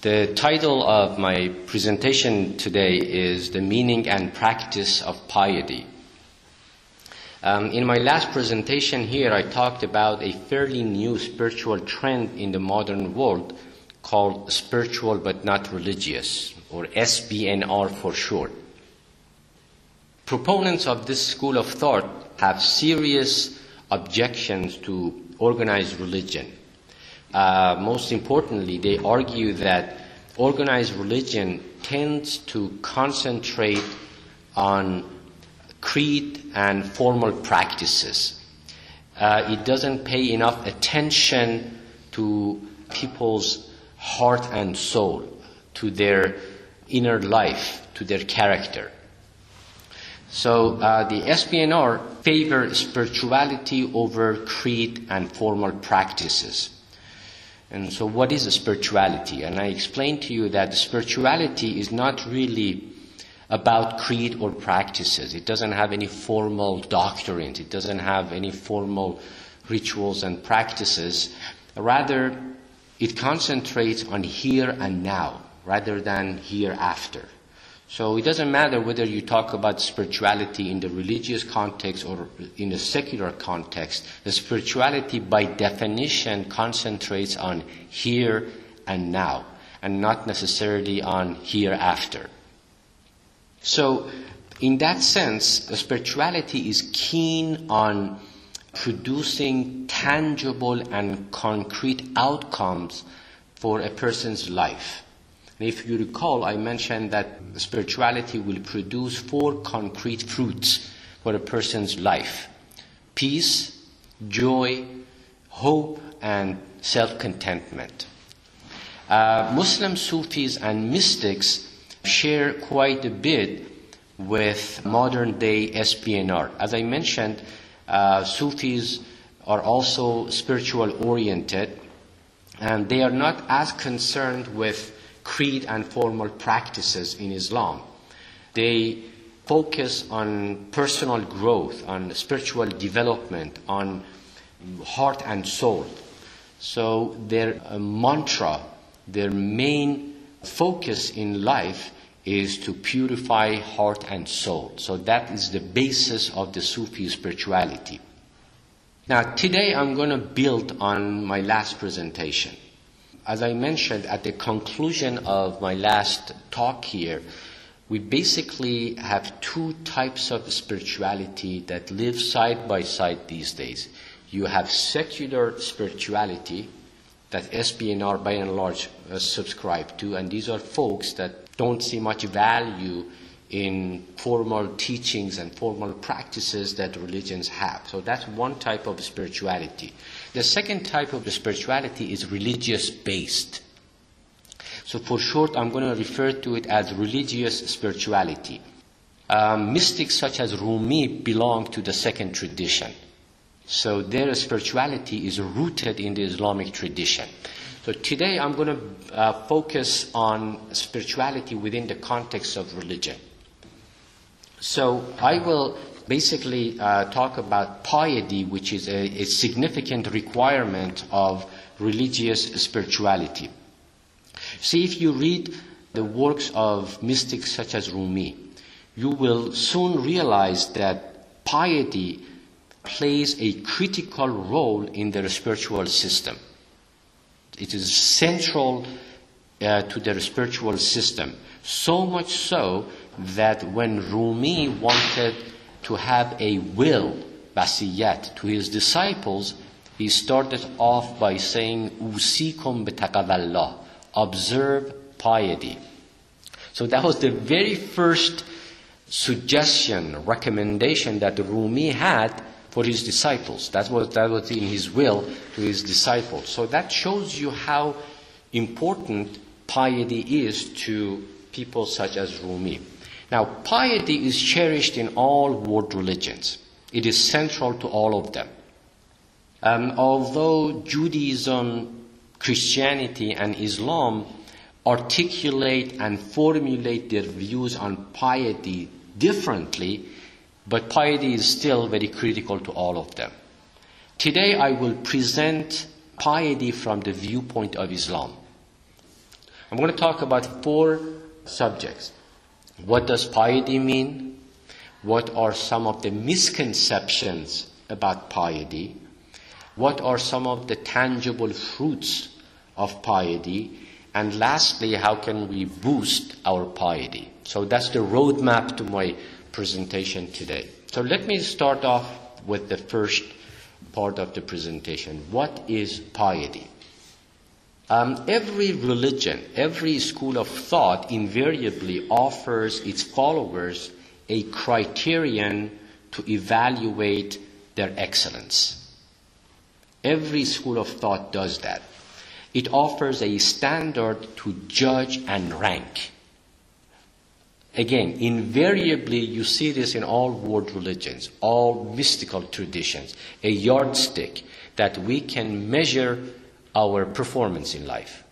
The title of my presentation today is The Meaning and Practice of Piety. In my last presentation here, I talked about a fairly new spiritual trend in the modern world called spiritual but not religious, or SBNR for short. Proponents of this school of thought have serious objections to organized religion. Most importantly, they argue that organized religion tends to concentrate on creed and formal practices. It doesn't pay enough attention to people's heart and soul, to their inner life, to their character. So the SBNR favor spirituality over creed and formal practices. And so what is a spirituality? And I explained to you that spirituality is not really about creed or practices. It doesn't have any formal doctrines. It doesn't have any formal rituals and practices. Rather, it concentrates on here and now rather than hereafter. So it doesn't matter whether you talk about spirituality in the religious context or in a secular context. The spirituality, by definition, concentrates on here and now, and not necessarily on hereafter. So, in that sense, the spirituality is keen on producing tangible and concrete outcomes for a person's life. If you recall, I mentioned that spirituality will produce 4 concrete fruits for a person's life: peace, joy, hope, and self-contentment. Muslim Sufis and mystics share quite a bit with modern-day SBNR. As I mentioned, Sufis are also spiritual-oriented, and they are not as concerned with creed and formal practices in Islam. They focus on personal growth, on spiritual development, on heart and soul. So their mantra, their main focus in life is to purify heart and soul. So that is the basis of the Sufi spirituality. Now today I'm going to build on my last presentation. As I mentioned at the conclusion of my last talk here, we basically have 2 types of spirituality that live side by side these days. You have secular spirituality that SBNR by and large subscribe to, and these are folks that don't see much value in formal teachings and formal practices that religions have. So that's one type of spirituality. The second type of spirituality is religious-based. So for short, I'm going to refer to it as religious spirituality. Mystics such as Rumi belong to the second tradition. So their spirituality is rooted in the Islamic tradition. So today I'm going to focus on spirituality within the context of religion. So I will basically talk about piety, which is a significant requirement of religious spirituality. See, if you read the works of mystics such as Rumi, you will soon realize that piety plays a critical role in their spiritual system. It is central to their spiritual system, so much so that when Rumi wanted to have a will, wasiyat, to his disciples, he started off by saying, "Usikum bitaqwallah," observe piety. So that was the very first suggestion, recommendation that Rumi had for his disciples. That was in his will to his disciples. So that shows you how important piety is to people such as Rumi. Now, piety is cherished in all world religions. It is central to all of them. Although Judaism, Christianity, and Islam articulate and formulate their views on piety differently, but piety is still very critical to all of them. Today I will present piety from the viewpoint of Islam. I'm going to talk about 4 subjects. What does piety mean? What are some of the misconceptions about piety? What are some of the tangible fruits of piety? And lastly, how can we boost our piety? So that's the roadmap to my presentation today. So let me start off with the first part of the presentation. What is piety? Every religion, every school of thought invariably offers its followers a criterion to evaluate their excellence. Every school of thought does that. It offers a standard to judge and rank. Again, invariably you see this in all world religions, all mystical traditions, a yardstick that we can measure our performance in life.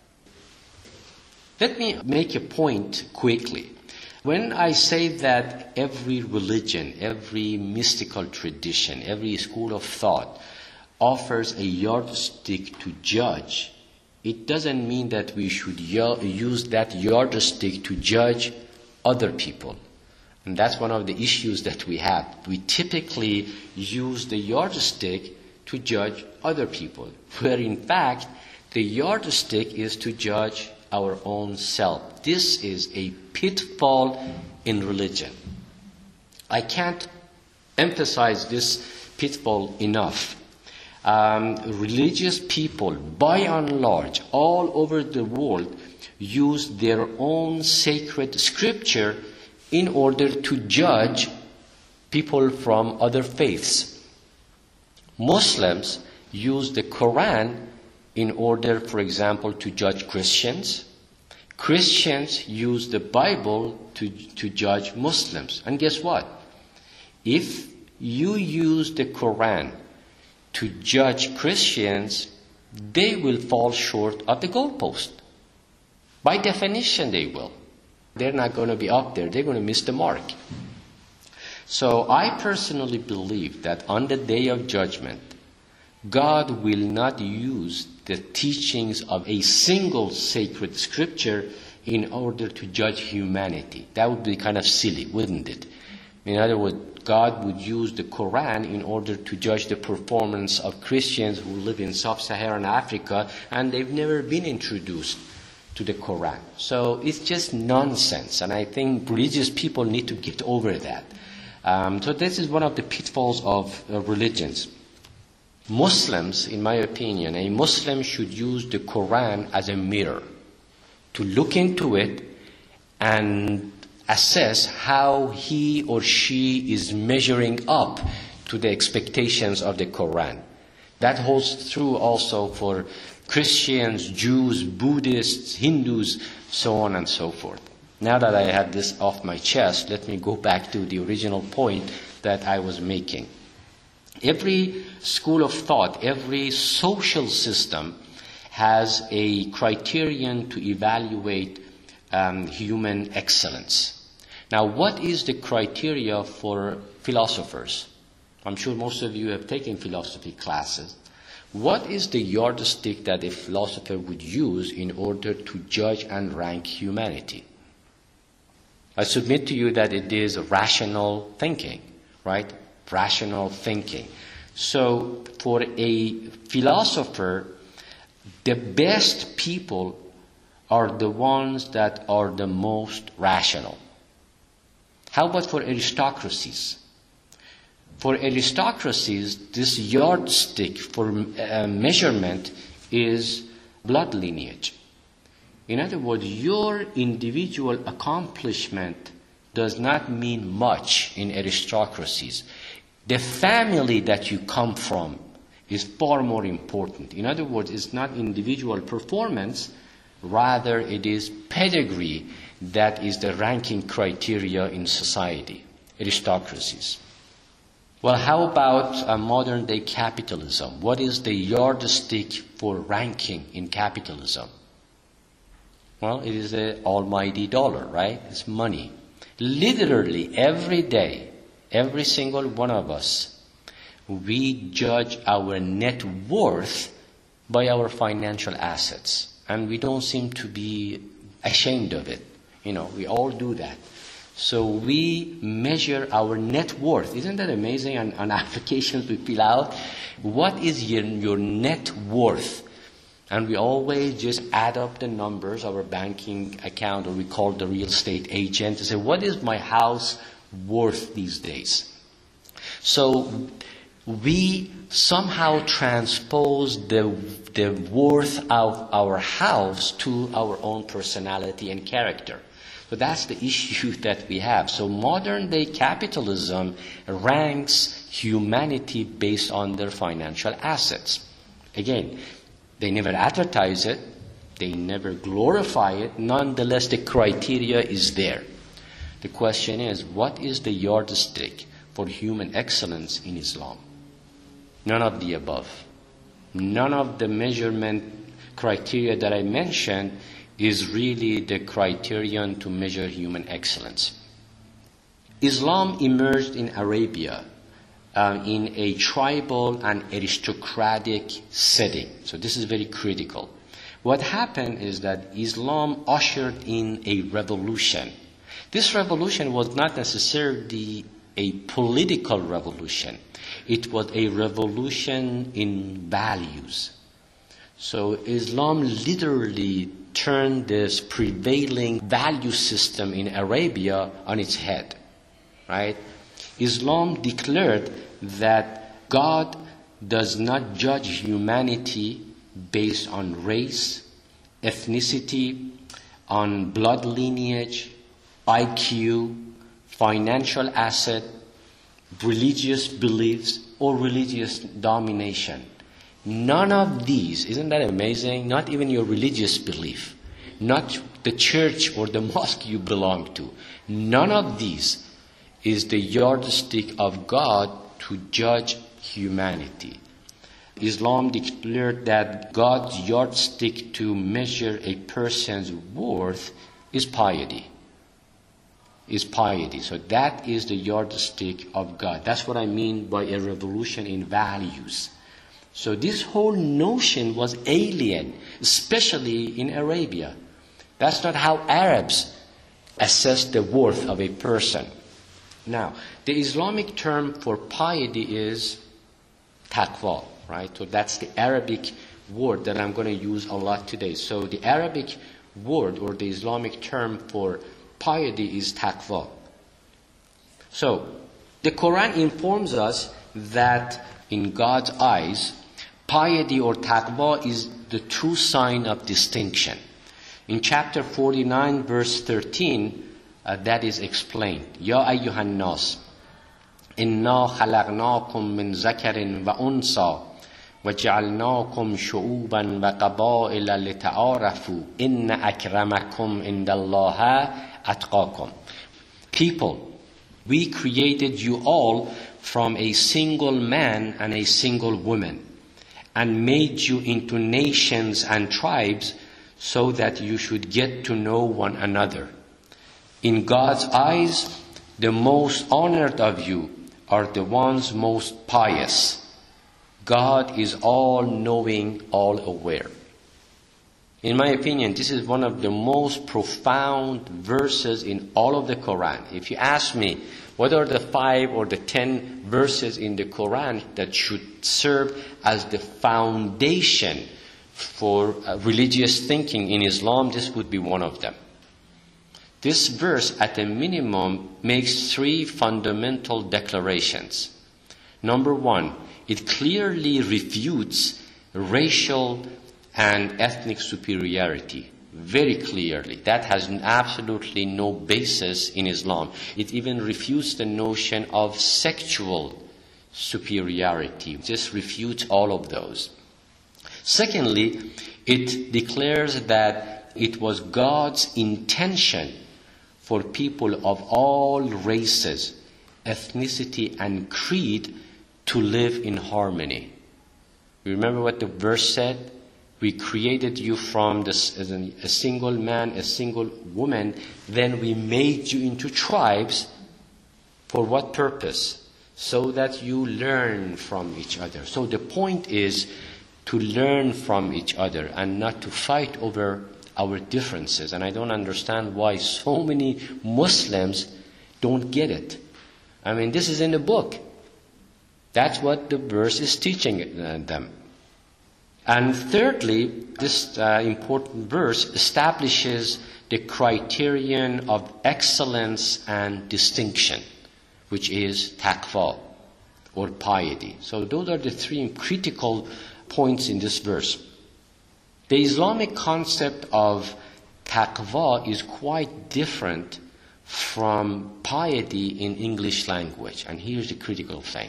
Let me make a point quickly. When I say that every religion, every mystical tradition, every school of thought offers a yardstick to judge, it doesn't mean that we should use that yardstick to judge other people. And that's one of the issues that we have. We typically use the yardstick to judge other people, where in fact the yardstick is to judge our own self. This is a pitfall in religion. I can't emphasize this pitfall enough. Religious people, by and large, all over the world, use their own sacred scripture in order to judge people from other faiths. Muslims use the Quran in order, for example, to judge Christians. Christians use the Bible to judge Muslims. And guess what? If you use the Quran to judge Christians, they will fall short of the goalpost. By definition, they will. They're not going to be up there. They're going to miss the mark. So I personally believe that on the day of judgment, God will not use the teachings of a single sacred scripture in order to judge humanity. That would be kind of silly, wouldn't it? In other words, God would use the Quran in order to judge the performance of Christians who live in sub-Saharan Africa and they've never been introduced to the Quran. So it's just nonsense, and I think religious people need to get over that. So this is one of the pitfalls of religions. Muslims, in my opinion, a Muslim should use the Quran as a mirror to look into it and assess how he or she is measuring up to the expectations of the Quran. That holds true also for Christians, Jews, Buddhists, Hindus, so on and so forth. Now that I have this off my chest, let me go back to the original point that I was making. Every school of thought, every social system has a criterion to evaluate human excellence. Now, what is the criteria for philosophers? I'm sure most of you have taken philosophy classes. What is the yardstick that a philosopher would use in order to judge and rank humanity? I submit to you that it is rational thinking, right? Rational thinking. So, for a philosopher, the best people are the ones that are the most rational. How about for aristocracies? For aristocracies, this yardstick for measurement is blood lineage. In other words, your individual accomplishment does not mean much in aristocracies. The family that you come from is far more important. In other words, it's not individual performance, rather it is pedigree that is the ranking criteria in society, aristocracies. Well, how about modern day capitalism? What is the yardstick for ranking in capitalism? Well, it is the almighty dollar, right? It's money. Literally every day, every single one of us, we judge our net worth by our financial assets. And we don't seem to be ashamed of it. We all do that. So we measure our net worth. Isn't that amazing? On applications we fill out, what is your net worth? And we always just add up the numbers of our banking account, or we call the real estate agent to say, what is my house worth these days? So we somehow transpose the worth of our house to our own personality and character. So that's the issue that we have. So modern day capitalism ranks humanity based on their financial assets. Again, they never advertise it, they never glorify it, nonetheless the criteria is there. The question is, what is the yardstick for human excellence in Islam? None of the above. None of the measurement criteria that I mentioned is really the criterion to measure human excellence. Islam emerged in Arabia in a tribal and aristocratic setting. So this is very critical. What happened is that Islam ushered in a revolution. This revolution was not necessarily a political revolution. It was a revolution in values. So Islam literally turned this prevailing value system in Arabia on its head, right? Islam declared that God does not judge humanity based on race, ethnicity, on blood lineage, IQ, financial asset, religious beliefs, or religious domination. None of these, isn't that amazing? Not even your religious belief, not the church or the mosque you belong to. None of these is the yardstick of God to judge humanity. Islam declared that God's yardstick to measure a person's worth is piety. So that is the yardstick of God. That's what I mean by a revolution in values. So this whole notion was alien, especially in Arabia. That's not how Arabs assess the worth of a person. Now, the Islamic term for piety is taqwa, right? So that's the Arabic word that I'm going to use a lot today. So the Arabic word or the Islamic term for piety is taqwa. So the Quran informs us that in God's eyes, piety or taqwa is the true sign of distinction. In chapter 49, verse 13, that is explained. Ya ayyuhan nas, inna khalaqnakum min zakarin wa unsa, wa ja'alnakum shu'uban wa qaba'ila lita'arafu, inna akramakum indallaha atqakum. People, we created you all from a single man and a single woman, and made you into nations and tribes so that you should get to know one another. In God's eyes, the most honored of you are the ones most pious. God is all-knowing, all-aware. In my opinion, this is one of the most profound verses in all of the Quran. If you ask me, what are the 5 or the 10 verses in the Quran that should serve as the foundation for religious thinking in Islam, this would be one of them. This verse, at a minimum, makes 3 fundamental declarations. Number 1, it clearly refutes racial and ethnic superiority. Very clearly. That has absolutely no basis in Islam. It even refutes the notion of sexual superiority. It just refutes all of those. Secondly, it declares that it was God's intention for people of all races, ethnicity, and creed to live in harmony. Remember what the verse said? We created you from a single man, a single woman. Then we made you into tribes. For what purpose? So that you learn from each other. So the point is to learn from each other and not to fight over our differences. And I don't understand why so many Muslims don't get it. I mean, this is in the book. That's what the verse is teaching them. And thirdly, this important verse establishes the criterion of excellence and distinction, which is taqwa, or piety. So those are the three critical points in this verse. The Islamic concept of taqwa is quite different from piety in English language. And here's the critical thing.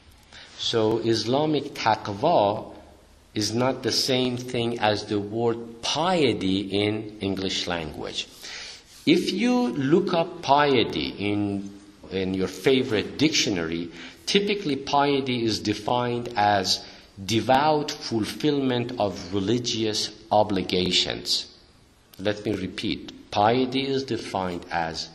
So Islamic taqwa is not the same thing as the word piety in English language. If you look up piety in your favorite dictionary, typically piety is defined as devout fulfillment of religious obligations. Let me repeat. Piety is defined as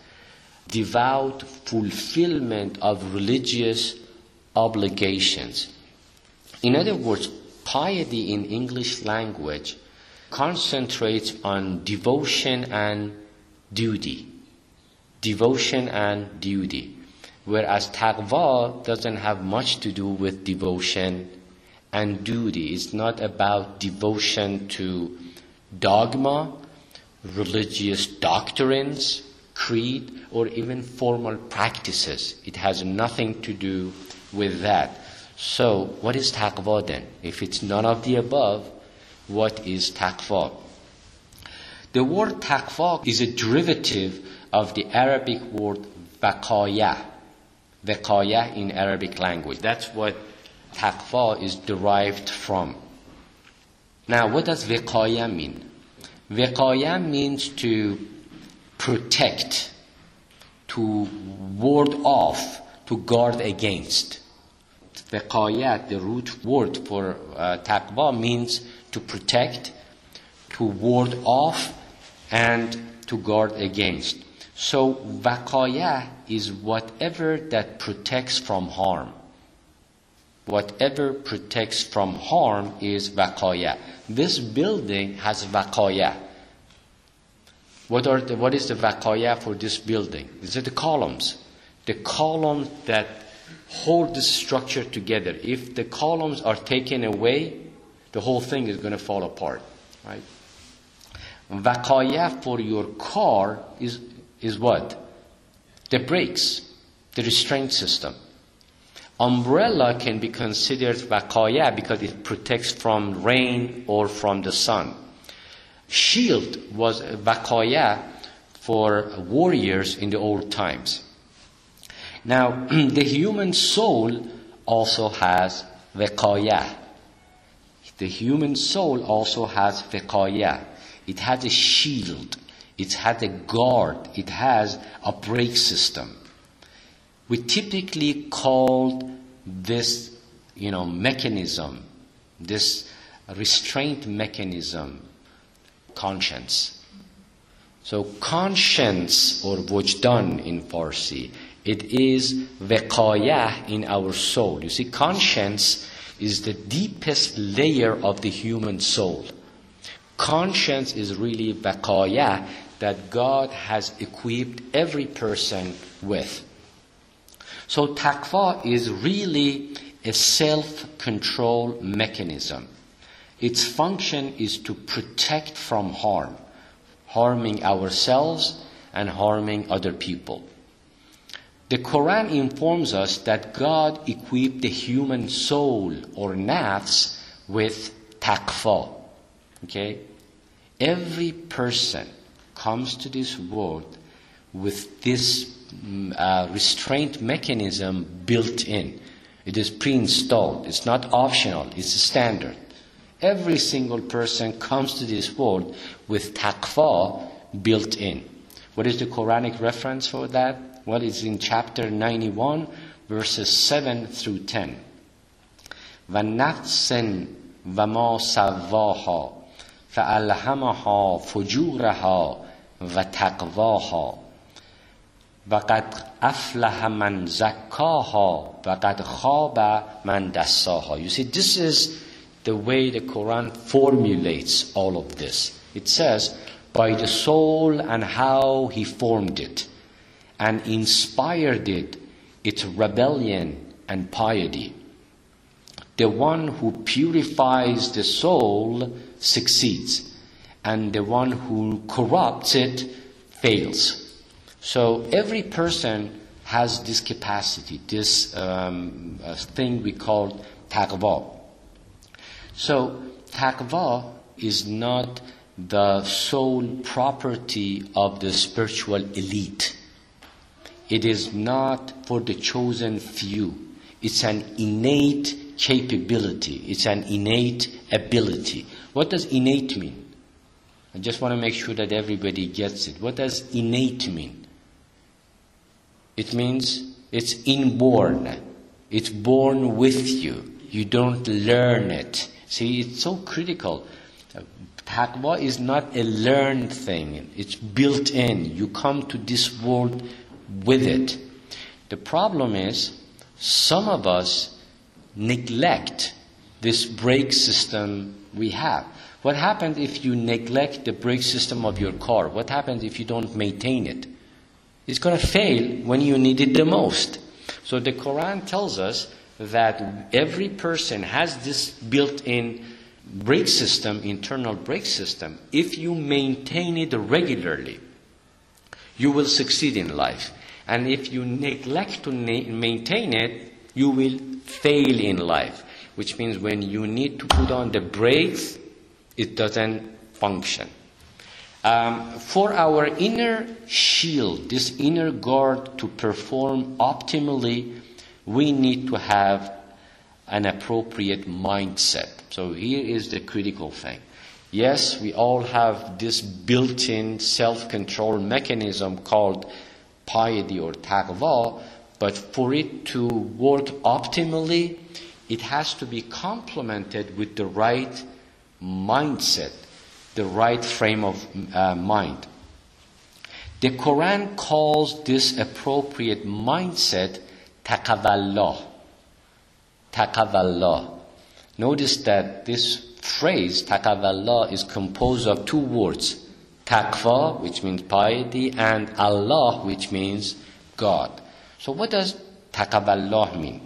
devout fulfillment of religious obligations. In other words, piety in English language concentrates on devotion and duty. Devotion and duty. Whereas taqwa doesn't have much to do with devotion and duty. It's not about devotion to dogma, religious doctrines, creed, or even formal practices. It has nothing to do with that. So, what is taqwa then? If it's none of the above, what is taqwa? The word taqwa is a derivative of the Arabic word waqaya. Waqaya in Arabic language. That's what taqwa is derived from. Now, what does waqaya mean? Waqaya means to protect, to ward off, to guard against. Waqayat, the root word for taqwa, means to protect, to ward off, and to guard against. So waqaya is whatever that protects from harm. Whatever protects from harm is waqaya. This building has waqaya. What is the waqaya for this building? Is it the columns? The columns that hold this structure together. If the columns are taken away, the whole thing is going to fall apart, right? Waqaya for your car is what? The brakes, the restraint system. Umbrella can be considered waqaya because it protects from rain or from the sun. Shield was waqaya for warriors in the old times. Now, the human soul also has waqaya. The human soul also has waqaya. It has a shield. It has a guard. It has a brake system. We typically call this, mechanism, this restraint mechanism, conscience. So conscience, or wujdan in Farsi, it is waqaya in our soul. You see, conscience is the deepest layer of the human soul. Conscience is really waqaya that God has equipped every person with. So taqwa is really a self-control mechanism. Its function is to protect from harm, harming ourselves and harming other people. The Quran informs us that God equipped the human soul or nafs with taqwa. Okay? Every person comes to this world with this restraint mechanism built in. It is pre-installed. It's not optional. It's a standard. Every single person comes to this world with taqwa built in. What is the Quranic reference for that? Well, it's in chapter 91, verses 7 through 10. وَنَفْسٍ وَمَا سَوَّاهَا فَأَلْهَمَهَا فُجُورَهَا وَتَقْوَاهَا وَقَدْ أَفْلَحَ مَنْ زَكَّاهَا وَقَدْ خَابَ مَنْ دَسَّاهَا. You see, this is the way the Quran formulates all of this. It says, by the soul and how he formed it and inspired it, its rebellion and piety. The one who purifies the soul succeeds, and the one who corrupts it fails. So every person has this capacity, this thing we call taqwa. So taqwa is not the sole property of the spiritual elite. It is not for the chosen few. It's an innate capability. It's an innate ability. What does innate mean? I just want to make sure that everybody gets it. What does innate mean? It means it's inborn. It's born with you. You don't learn it. See, it's so critical. Taqwa is not a learned thing. It's built in. You come to this world with it. The problem is, some of us neglect this brake system we have. What happens if you neglect the brake system of your car? What happens if you don't maintain it? It's going to fail when you need it the most. So the Quran tells us that every person has this built-in brake system, internal brake system. If you maintain it regularly, you will succeed in life. And if you neglect to maintain it, you will fail in life. Which means when you need to put on the brakes, it doesn't function. For our inner shield, this inner guard to perform optimally, we need to have an appropriate mindset. So here is the critical thing. Yes, we all have this built-in self-control mechanism called piety or taqwa, but for it to work optimally, it has to be complemented with the right mindset, the right frame of mind. The Quran calls this appropriate mindset taqawallah. Taqawallah. Notice that this phrase, taqawallah, is composed of two words. Taqwa, which means piety, and Allah, which means God. So what does taqawallah mean?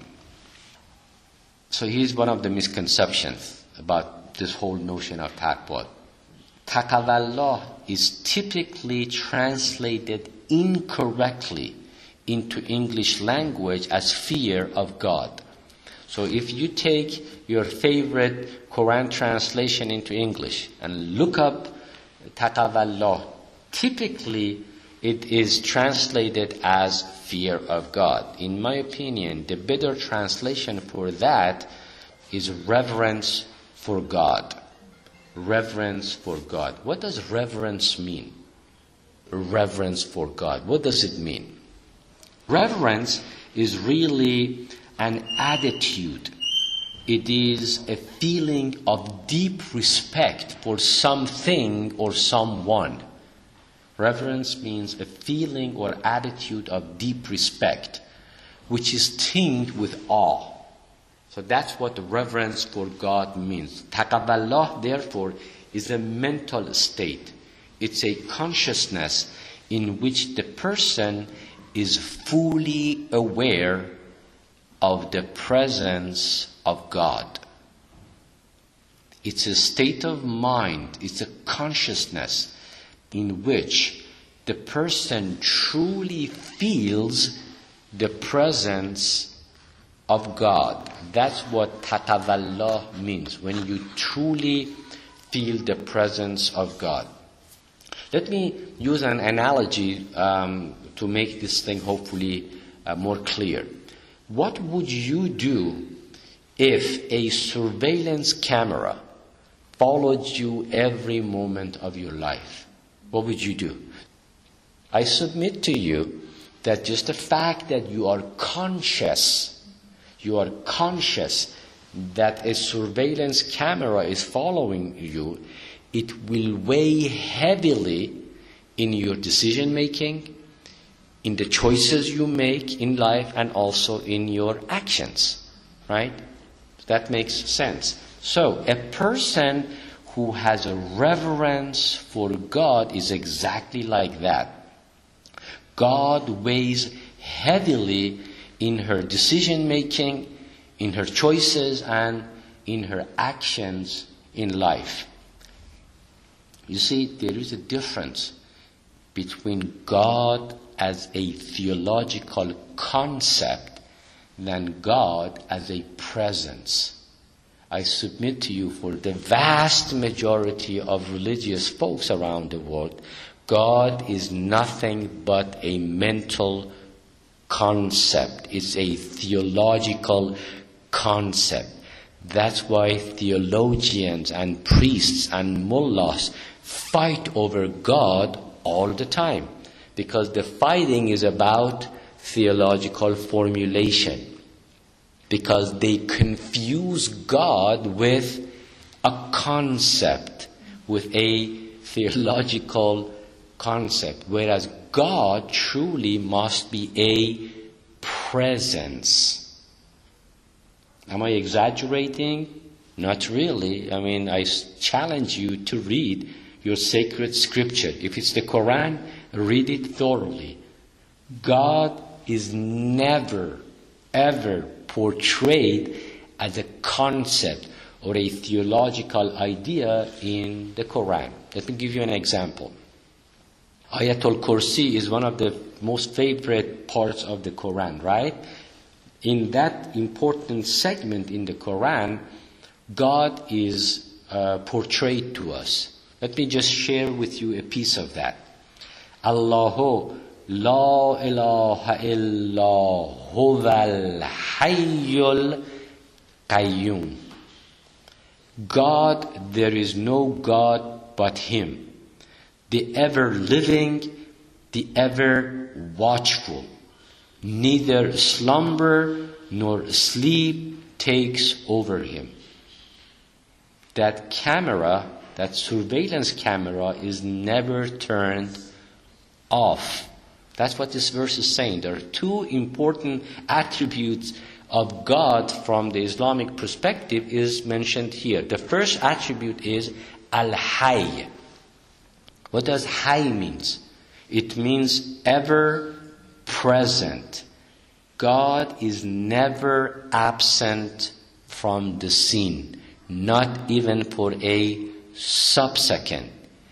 So here's one of the misconceptions about this whole notion of taqwa. Taqawallah is typically translated incorrectly into English language as fear of God. So if you take your favorite Quran translation into English and look up taqawallah, typically it is translated as fear of God. In my opinion, the better translation for that is reverence for God. Reverence for God. What does reverence mean? Reverence for God. What does it mean? Reverence is really an attitude. It is a feeling of deep respect for something or someone. Reverence means a feeling or attitude of deep respect, which is tinged with awe. So that's what reverence for God means. Taqawallah, therefore, is a mental state. It's a consciousness in which the person is fully aware of the presence of God. It's a state of mind, it's a consciousness in which the person truly feels the presence of God. That's what taqawallah means, when you truly feel the presence of God. Let me use an analogy to make this thing hopefully more clear. What would you do if a surveillance camera followed you every moment of your life? What would you do? I submit to you that just the fact that you are conscious that a surveillance camera is following you, it will weigh heavily in your decision making, in the choices you make in life, and also in your actions, right? That makes sense. So a person who has a reverence for God is exactly like that. God weighs heavily in her decision making, in her choices, and in her actions in life. You see, there is a difference between God as a theological concept than God as a presence. I submit to you, for the vast majority of religious folks around the world, God is nothing but a mental concept. It's a theological concept. That's why theologians and priests and mullahs fight over God all the time, because the fighting is about theological formulation. Because they confuse God with a concept, with a theological concept, whereas God truly must be a presence. Am I exaggerating? Not really. I mean, I challenge you to read your sacred scripture. If it's the Quran, read it thoroughly. God is never, ever portrayed as a concept or a theological idea in the Quran. Let me give you an example. Ayatul Kursi is one of the most favorite parts of the Quran, right? In that important segment in the Quran, God is portrayed to us. Let me just share with you a piece of that. Allahu La ilaha illa huwal hayyul qayyum. God, there is no God but Him, the ever living, the ever watchful. Neither slumber nor sleep takes over Him. That camera, that surveillance camera, is never turned off. That's what this verse is saying. There are two important attributes of God from the Islamic perspective is mentioned here. The first attribute is Al-Hayy. What does Hayy means? It means ever present. God is never absent from the scene, not even for a sub-second.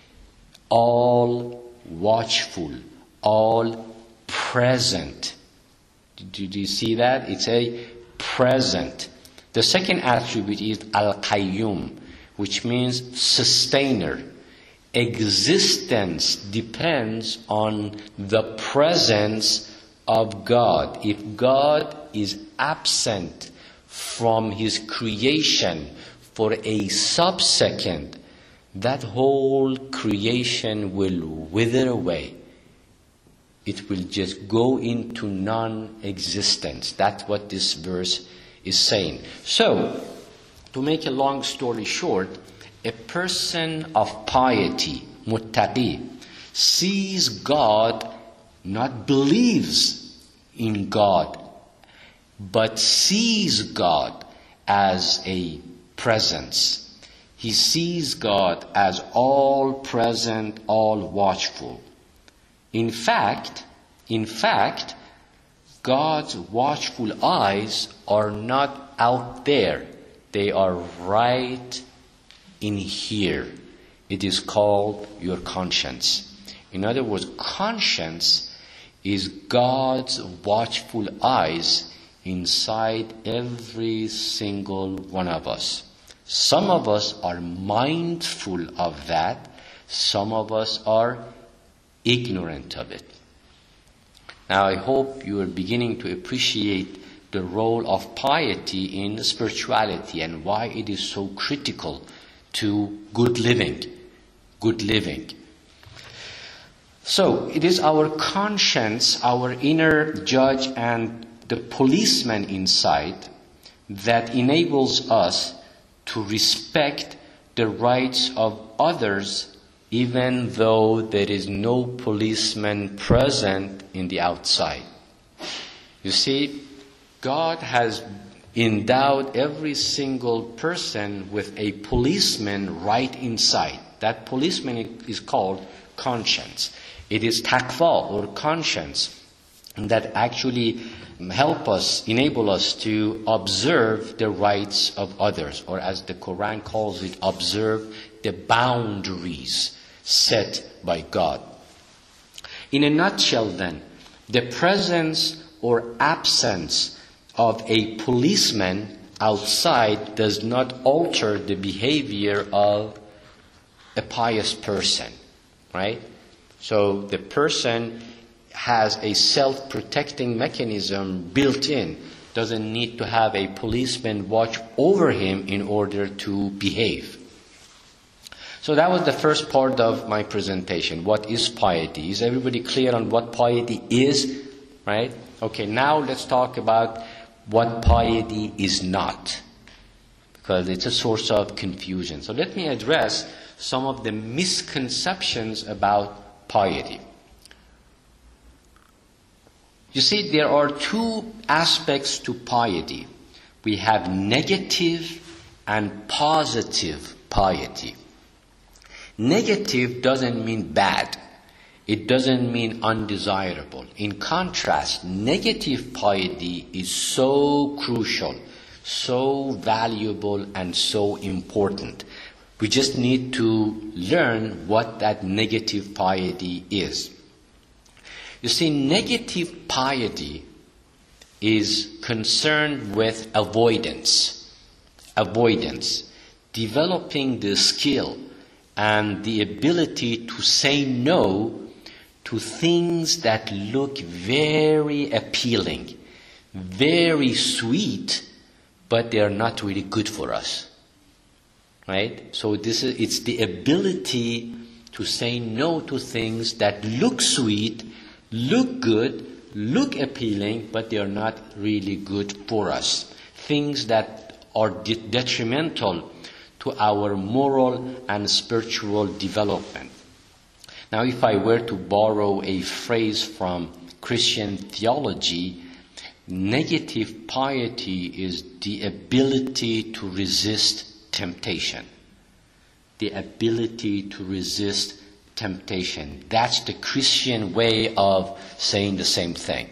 All watchful, all present. Did you see that? It's a present. The second attribute is Al-Qayyum, which means sustainer. Existence depends on the presence of God. If God is absent from His creation for a sub-second, that whole creation will wither away. It will just go into non-existence. That's what this verse is saying. So, to make a long story short, a person of piety, muttaqi, sees God, not believes in God, but sees God as a presence. He sees God as all present, all watchful. In fact, God's watchful eyes are not out there. They are right in here. It is called your conscience. In other words, conscience is God's watchful eyes inside every single one of us. Some of us are mindful of that. Some of us are ignorant of it. Now, I hope you are beginning to appreciate the role of piety in spirituality and why it is so critical to good living. Good living. So, it is our conscience, our inner judge and the policeman inside that enables us to respect the rights of others even though there is no policeman present in the outside. You see, God has endowed every single person with a policeman right inside. That policeman is called conscience. It is taqwa, or conscience, that actually enable us to observe the rights of others, or as the Quran calls it, observe the boundaries set by God. In a nutshell then, the presence or absence of a policeman outside does not alter the behavior of a pious person, right? So the person has a self-protecting mechanism built in, doesn't need to have a policeman watch over him in order to behave. So that was the first part of my presentation. What is piety? Is everybody clear on what piety is? Right? Okay, now let's talk about what piety is not, because it's a source of confusion. So let me address some of the misconceptions about piety. You see, there are two aspects to piety. We have negative and positive piety. Negative doesn't mean bad. It doesn't mean undesirable. In contrast, negative piety is so crucial, so valuable, and so important. We just need to learn what that negative piety is. You see, negative piety is concerned with avoidance, developing the skill and the ability to say no to things that look very appealing, very sweet, but they are not really good for us. Right? So it's the ability to say no to things that look sweet, look good, look appealing, but they are not really good for us. Things that are detrimental to our moral and spiritual development. Now, if I were to borrow a phrase from Christian theology, negative piety is the ability to resist temptation. The ability to resist temptation. That's the Christian way of saying the same thing.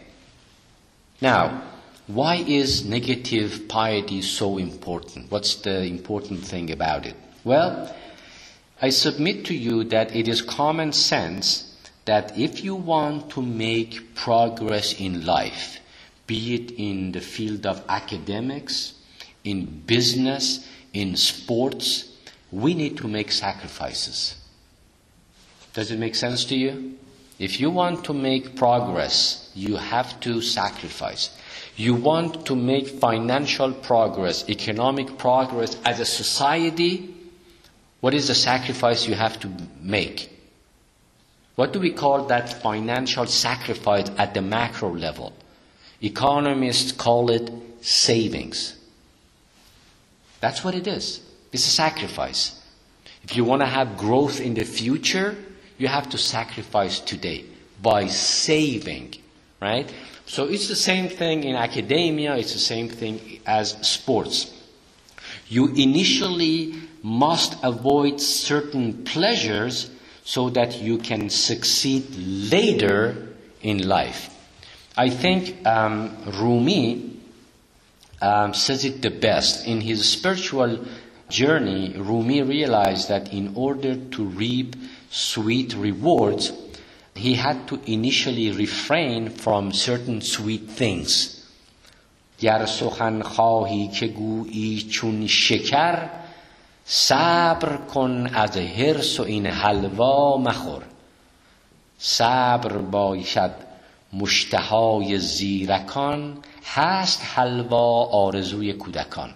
Now, why is negative piety so important? What's the important thing about it? Well, I submit to you that it is common sense that if you want to make progress in life, be it in the field of academics, in business, in sports, we need to make sacrifices. Does it make sense to you? If you want to make progress, you have to sacrifice. You want to make financial progress, economic progress as a society, what is the sacrifice you have to make? What do we call that financial sacrifice at the macro level? Economists call it savings. That's what it is. It's a sacrifice. If you want to have growth in the future, you have to sacrifice today by saving, right? So it's the same thing in academia, it's the same thing as sports. You initially must avoid certain pleasures so that you can succeed later in life. I think Rumi says it the best. In his spiritual journey, Rumi realized that in order to reap sweet rewards, he had to initially refrain from certain sweet things. گر سخن خواهی که گویی چون شکر صبر کن از حرص و این حلوا مخور صبر باشد مشتهای زیرکان هست حلوا آرزوی کودکان.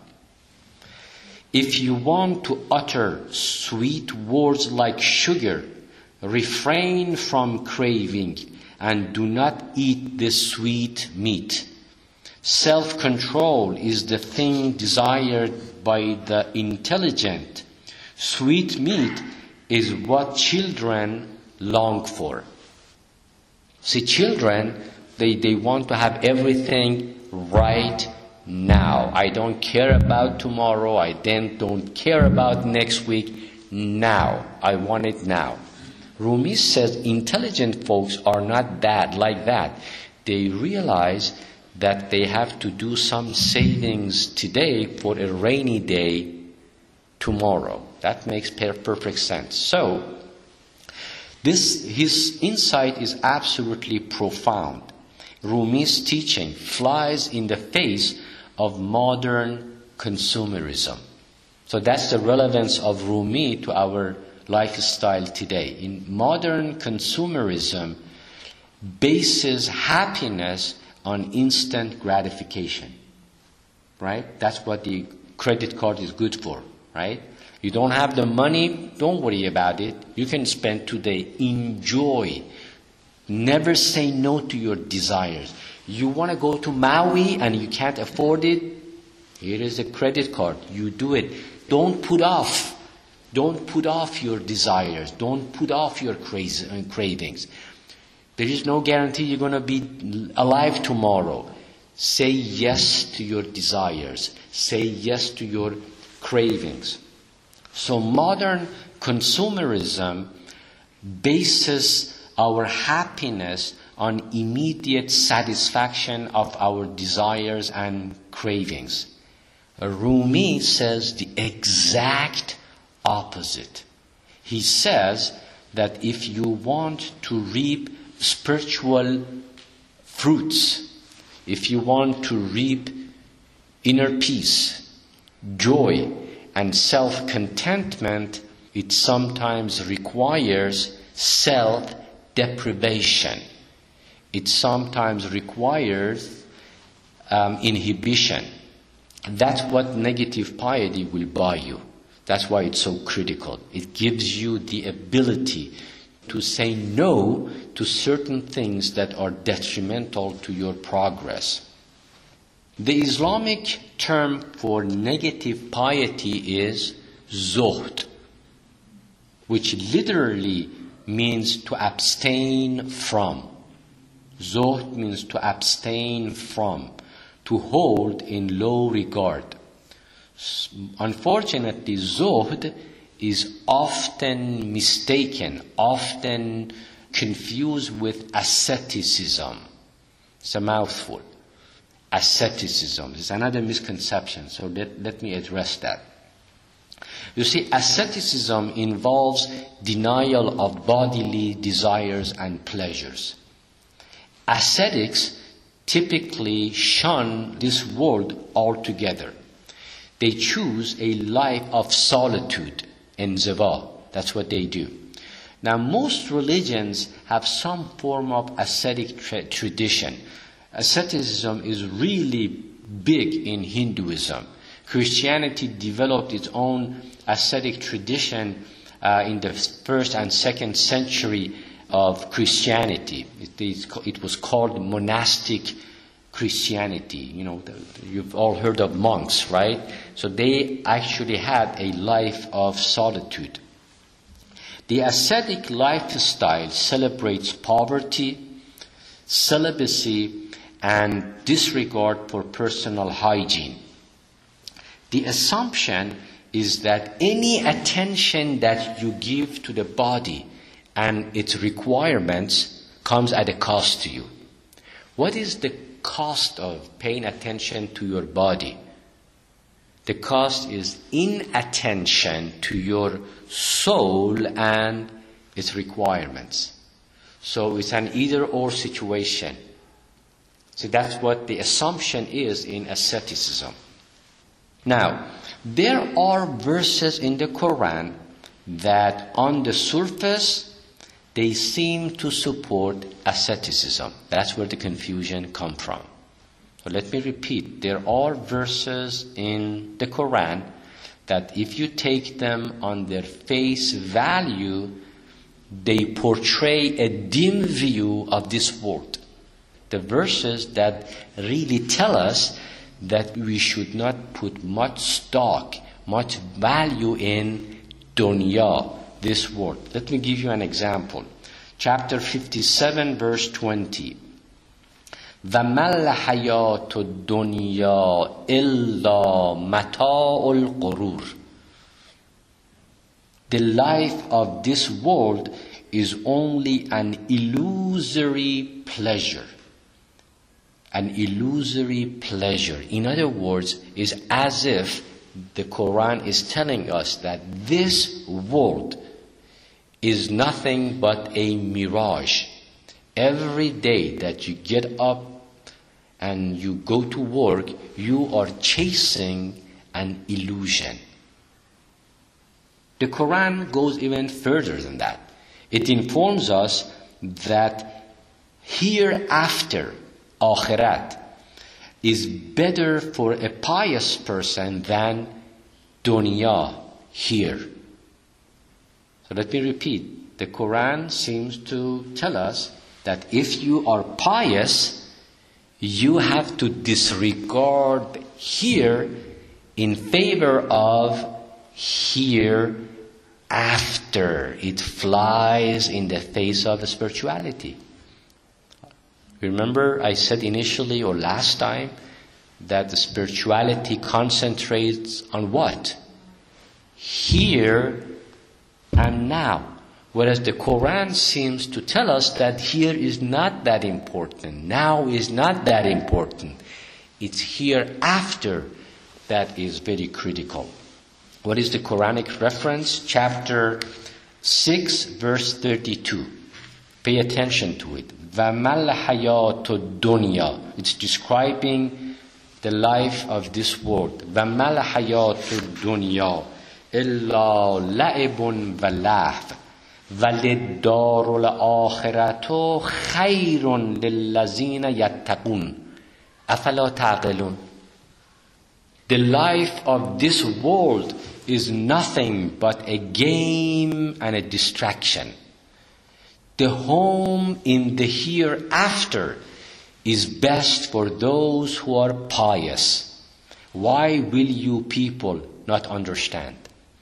If you want to utter sweet words like sugar, refrain from craving and do not eat the sweet meat. Self-control is the thing desired by the intelligent. Sweet meat is what children long for. See, children, they want to have everything right now. I don't care about tomorrow. I then don't care about next week. Now. I want it now. Rumi says intelligent folks are not like that. They realize that they have to do some savings today for a rainy day tomorrow. That makes perfect sense. So, his insight is absolutely profound. Rumi's teaching flies in the face of modern consumerism. So that's the relevance of Rumi to our lifestyle today. In modern consumerism, bases happiness on instant gratification, right? That's what the credit card is good for, right? You don't have the money, don't worry about it. You can spend today. Enjoy. Never say no to your desires. You want to go to Maui and you can't afford it? Here is a credit card. You do it. Don't put off. Don't put off your desires. Don't put off your cravings. There is no guarantee you're going to be alive tomorrow. Say yes to your desires. Say yes to your cravings. So modern consumerism bases our happiness on immediate satisfaction of our desires and cravings. Rumi says the exact opposite. He says that if you want to reap spiritual fruits, if you want to reap inner peace, joy, and self-contentment, it sometimes requires self-deprivation. It sometimes requires inhibition. That's what negative piety will buy you. That's why it's so critical. It gives you the ability to say no to certain things that are detrimental to your progress. The Islamic term for negative piety is zuhd, which literally means to abstain from. Zuhd means to abstain from, to hold in low regard. Unfortunately, zuhd is often mistaken, often confused with asceticism. It's a mouthful. Asceticism is another misconception, so let me address that. You see, asceticism involves denial of bodily desires and pleasures. Ascetics typically shun this world altogether. They choose a life of solitude, enziva. That's what they do. Now, most religions have some form of ascetic tradition. Asceticism is really big in Hinduism. Christianity developed its own ascetic tradition in the 1st and 2nd century of Christianity. It was called monastic Christianity. You know, you've all heard of monks, right? So they actually had a life of solitude. The ascetic lifestyle celebrates poverty, celibacy, and disregard for personal hygiene. The assumption is that any attention that you give to the body and its requirements comes at a cost to you. What is the cost of paying attention to your body? The cost is inattention to your soul and its requirements. So it's an either-or situation. So that's what the assumption is in asceticism. Now, there are verses in the Quran that on the surface, they seem to support asceticism. That's where the confusion comes from. So let me repeat. There are verses in the Quran that if you take them on their face value, they portray a dim view of this world. The verses that really tell us that we should not put much stock, much value in dunya, this world. Let me give you an example. Chapter 57, verse 20. وَمَا الْحَيَاةُ الدُّنْيَا إِلَّا مَتَاعُ الْغُرُورِ. The life of this world is only an illusory pleasure. An illusory pleasure. In other words, is as if the Quran is telling us that this world is nothing but a mirage. Every day that you get up and you go to work, you are chasing an illusion. The Quran goes even further than that. It informs us that hereafter, akhirat, is better for a pious person than dunya, here. So let me repeat. The Quran seems to tell us that if you are pious, you have to disregard here in favor of hereafter. It flies in the face of spirituality. Remember I said initially or last time that the spirituality concentrates on what? Here and now. Whereas the Quran seems to tell us that here is not that important. Now is not that important. It's hereafter that is very critical. What is the Quranic reference? Chapter 6, verse 32. Pay attention to it. وَمَا الْحَيَاةُ الدُّنْيَا. It's describing the life of this world. وَمَا الْحَيَاةُ الدُّنْيَا إِلَّا لَعِبٌ وَلَهْوٌ وَلِلدَّارُ الْآخِرَةُ خَيْرٌ لِلَّذِينَ يَتَّقُونَ أَفَلَا تَعْقِلُونَ. The life of this world is nothing but a game and a distraction. The home in the hereafter is best for those who are pious. Why will you people not understand?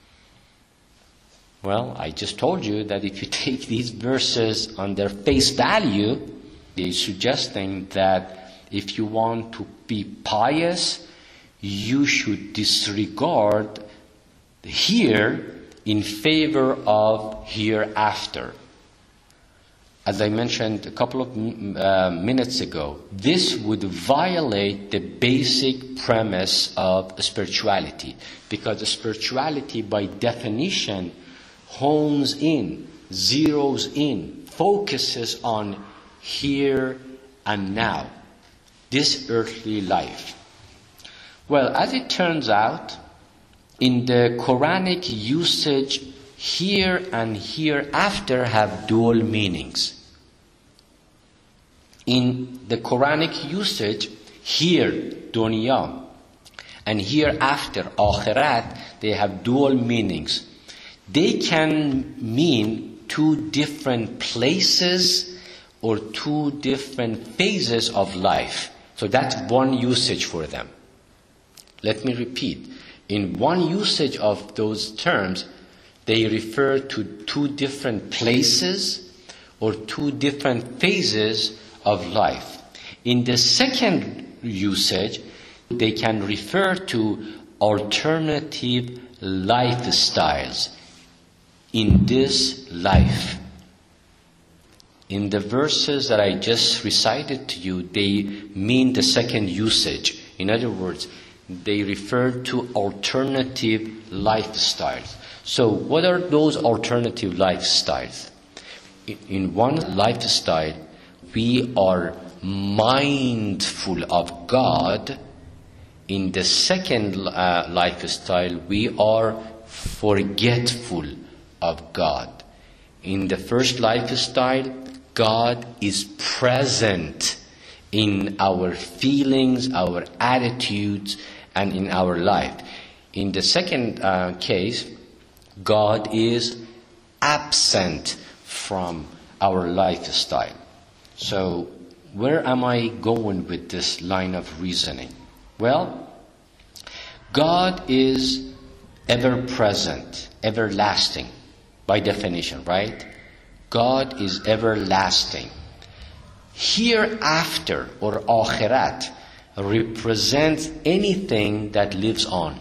Well, I just told you that if you take these verses on their face value, they're suggesting that if you want to be pious, you should disregard here in favor of hereafter. As I mentioned a couple of minutes ago, this would violate the basic premise of spirituality, because spirituality by definition hones in, zeroes in, focuses on here and now, this earthly life. Well, as it turns out, in the Quranic usage, here and hereafter have dual meanings. In the Quranic usage, here, dunya, and hereafter, akhirat, they have dual meanings. They can mean two different places or two different phases of life. So that's one usage for them. Let me repeat. In one usage of those terms, they refer to two different places or two different phases of life. In the second usage, they can refer to alternative lifestyles in this life. In the verses that I just recited to you, they mean the second usage. In other words, they refer to alternative lifestyles. So what are those alternative lifestyles? In one lifestyle, we are mindful of God. In the second lifestyle, we are forgetful of God. In the first lifestyle, God is present in our feelings, our attitudes, and in our life. In the second case, God is absent from our lifestyle. So, where am I going with this line of reasoning? Well, God is ever present, everlasting, by definition, right? God is everlasting. Hereafter, or akhirat, represents anything that lives on.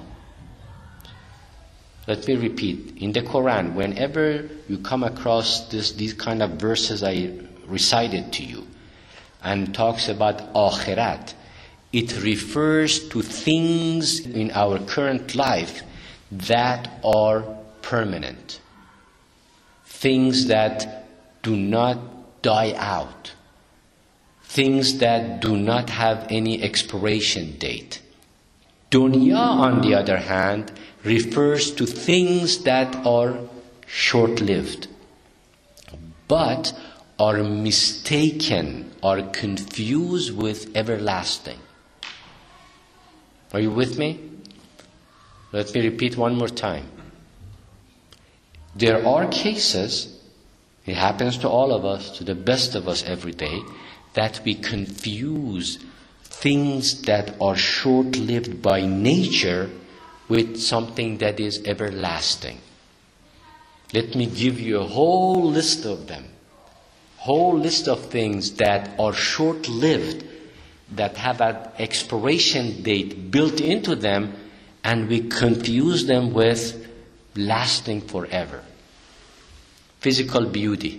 Let me repeat. In the Quran, whenever you come across these kind of verses I recited to you, and talks about akhirat, it refers to things in our current life that are permanent. Things that do not die out. Things that do not have any expiration date. Dunya, on the other hand, refers to things that are short-lived, but are mistaken, are confused with everlasting. Are you with me? Let me repeat one more time. There are cases, it happens to all of us, to the best of us every day, that we confuse things that are short-lived by nature with something that is everlasting. Let me give you a whole list of them. Whole list of things that are short-lived, that have an expiration date built into them, and we confuse them with lasting forever. Physical beauty,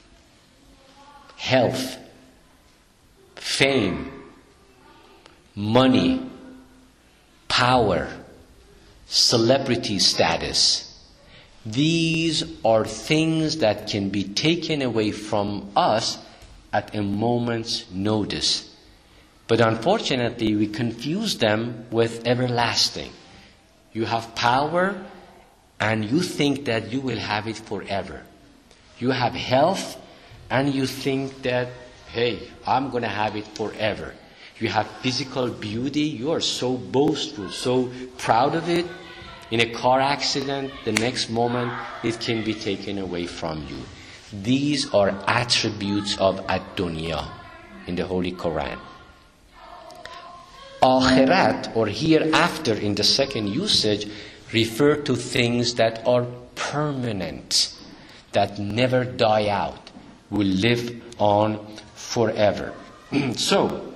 health, fame, money, power, celebrity status. These are things that can be taken away from us at a moment's notice. But unfortunately, we confuse them with everlasting. You have power, and you think that you will have it forever. You have health, and you think that, hey, I'm going to have it forever. You have physical beauty, you are so boastful, so proud of it. In a car accident, the next moment it can be taken away from you. These are attributes of ad-dunya in the Holy Quran. Akhirat, or hereafter in the second usage, refer to things that are permanent, that never die out, will live on forever. So,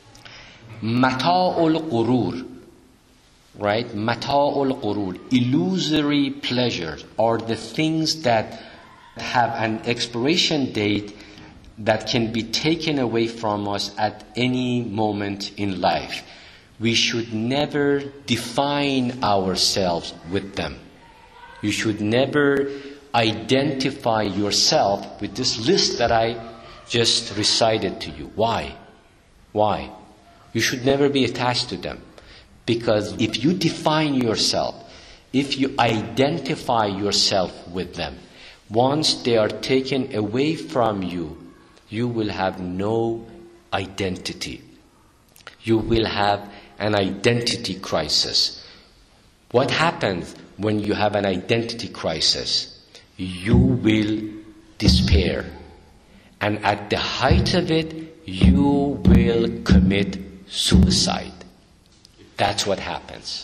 mata'ul qurur, right? Mata'ul qurur, illusory pleasures, are the things that have an expiration date that can be taken away from us at any moment in life. We should never define ourselves with them. You should never identify yourself with this list that I just recited to you. Why? Why? You should never be attached to them. Because if you define yourself, if you identify yourself with them, once they are taken away from you, you will have no identity. You will have an identity crisis. What happens when you have an identity crisis? You will despair. And at the height of it, you will commit suicide. That's what happens.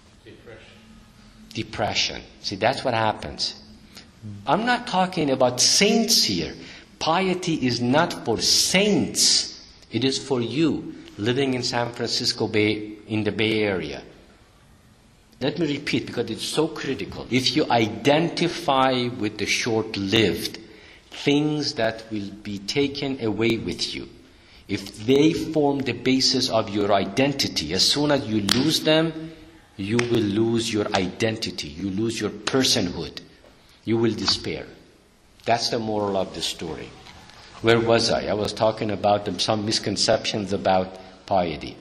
Depression. See, that's what happens. I'm not talking about saints here. Piety is not for saints. It is for you living in San Francisco Bay, in the Bay Area. Let me repeat, because it's so critical. If you identify with the short-lived things that will be taken away with you, if they form the basis of your identity, as soon as you lose them, you will lose your identity. You lose your personhood. You will despair. That's the moral of the story. Where was I? I was talking about some misconceptions about piety.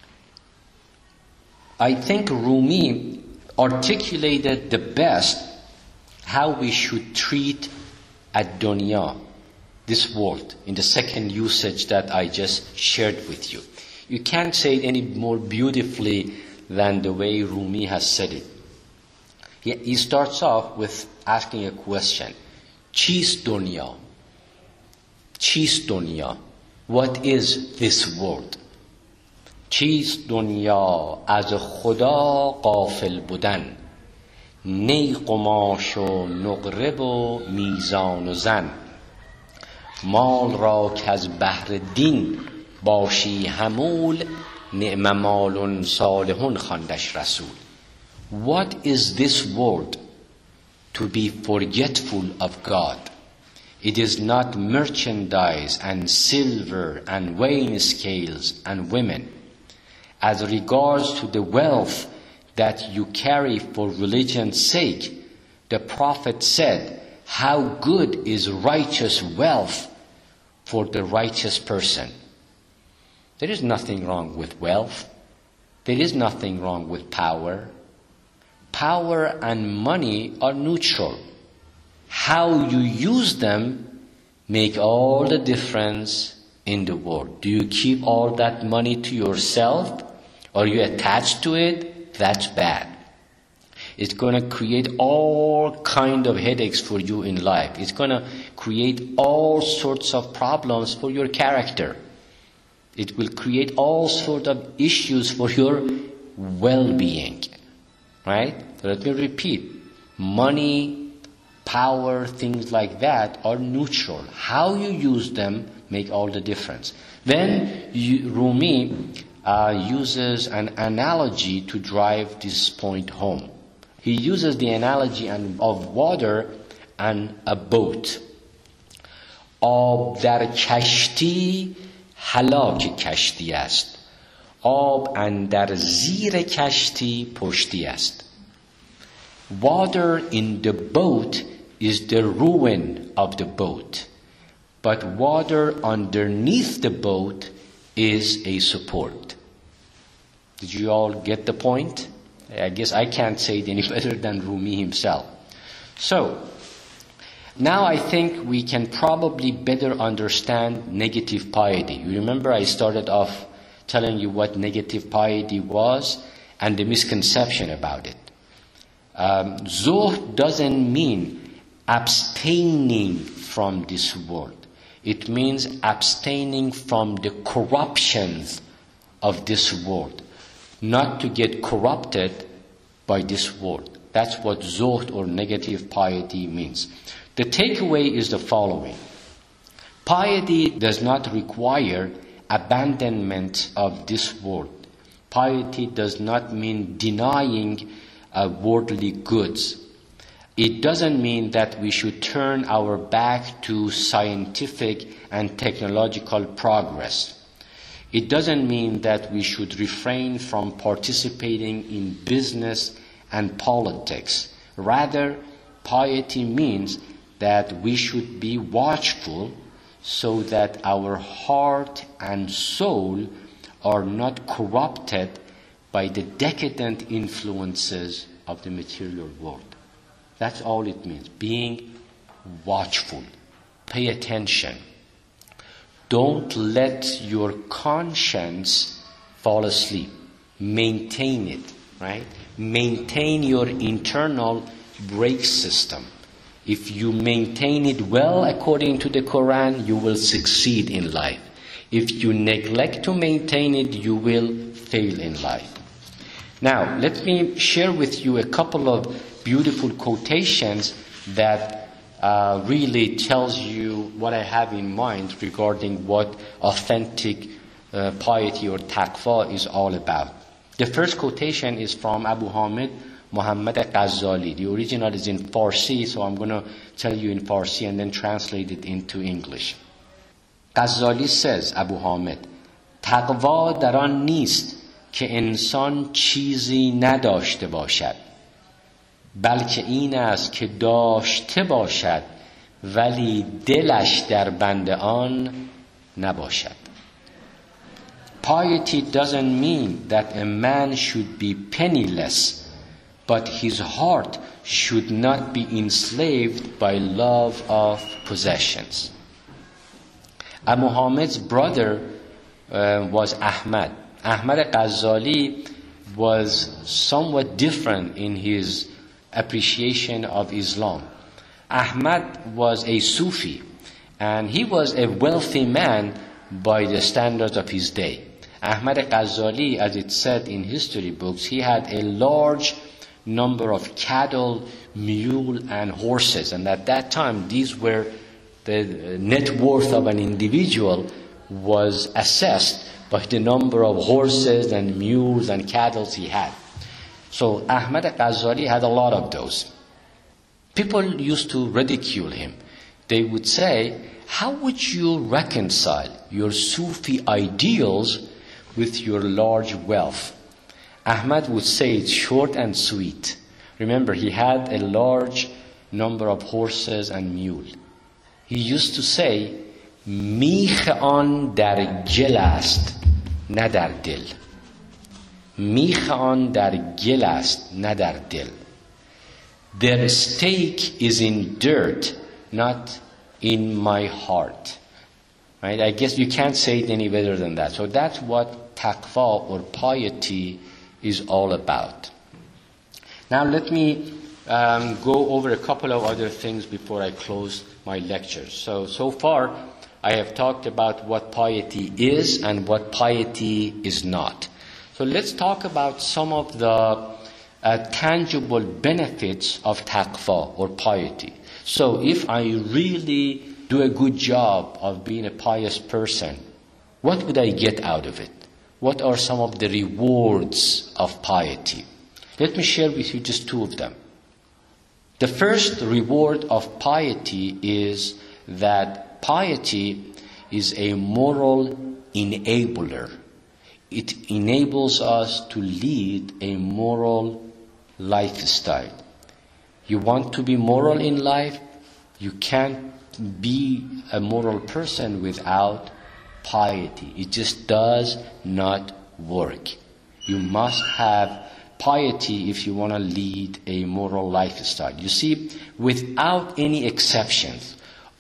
I think Rumi articulated the best how we should treat ad-dunya, this world, in the second usage that I just shared with you. You can't say it any more beautifully than the way Rumi has said it. He starts off with asking a question. Chist dunya? Chist dunya? What is this world? چیست دنیا از خدا غافل بودن نی قماش و نقره و میزان و زن مال را که از بهر دین باشی حمول نعم مال صالح خواندش رسول. What is this world to be forgetful of God? It is not merchandise and silver and weighing scales and women. As regards to the wealth that you carry for religion's sake, the Prophet said, how good is righteous wealth for the righteous person. There is nothing wrong with wealth. There is nothing wrong with power. Power and money are neutral. How you use them make all the difference in the world. Do you keep all that money to yourself? Or you attached to it? That's bad. It's going to create all kind of headaches for you in life. It's going to create all sorts of problems for your character. It will create all sorts of issues for your well-being. Right? So let me repeat. Money, power, things like that are neutral. How you use them make all the difference. Then Rumi uses an analogy to drive this point home. He uses the analogy of water and a boat. آب در کشتی هلاک کشتی است. آب اندر زیر کشتی پشتی است. Water in the boat is the ruin of the boat. But water underneath the boat is a support. Did you all get the point? I guess I can't say it any better than Rumi himself. So, now I think we can probably better understand negative piety. You remember I started off telling you what negative piety was and the misconception about it. Zuhd doesn't mean abstaining from this world. It means abstaining from the corruptions of this world. Not to get corrupted by this world. That's what zuhd or negative piety means. The takeaway is the following. Piety does not require abandonment of this world. Piety does not mean denying worldly goods. It doesn't mean that we should turn our back to scientific and technological progress. It doesn't mean that we should refrain from participating in business and politics. Rather, piety means that we should be watchful so that our heart and soul are not corrupted by the decadent influences of the material world. That's all it means, being watchful. Pay attention. Don't let your conscience fall asleep. Maintain it, right? Maintain your internal brake system. If you maintain it well according to the Quran, you will succeed in life. If you neglect to maintain it, you will fail in life. Now, let me share with you a couple of beautiful quotations that really tells you what I have in mind regarding what authentic piety or taqwa is all about. The first quotation is from Abu Hamid Muhammad Ghazali. The original is in Farsi, so I'm going to tell you in Farsi and then translate it into English. Ghazali says, Abu Hamid, taqwa در آن نیست که انسان چیزی نداشته باشد، بلکه این است که داشته باشد ولی دلش در بند آن نباشد. Piety doesn't mean that a man should be penniless, but his heart should not be enslaved by love of possessions. Abu Hamid's brother was Ahmad. Ahmad Ghazali was somewhat different in his appreciation of Islam. Ahmad was a Sufi, and he was a wealthy man by the standards of his day. Ahmad Ghazali, as it said in history books, he had a large number of cattle, mule, and horses, and at that time these were the net worth of an individual was assessed by the number of horses and mules and cattle he had. So Ahmad Ghazali had a lot of those. People used to ridicule him. They would say, how would you reconcile your Sufi ideals with your large wealth? Ahmad would say it short and sweet. Remember, he had a large number of horses and mules. He used to say, میخ آن در گل است نه در دل. میخ آن در گل است نه در دل. Their stake is in dirt, not in my heart. Right? I guess you can't say it any better than that. So that's what taqwa or piety is all about. Now let me go over a couple of other things before I close my lecture. So far I have talked about what piety is and what piety is not. So let's talk about some of the tangible benefits of taqwa or piety. So if I really do a good job of being a pious person, what would I get out of it? What are some of the rewards of piety? Let me share with you just two of them. The first reward of piety is that piety is a moral enabler. It enables us to lead a moral lifestyle. You want to be moral in life? You can't be a moral person without piety. It just does not work. You must have piety if you want to lead a moral lifestyle. You see, without any exceptions,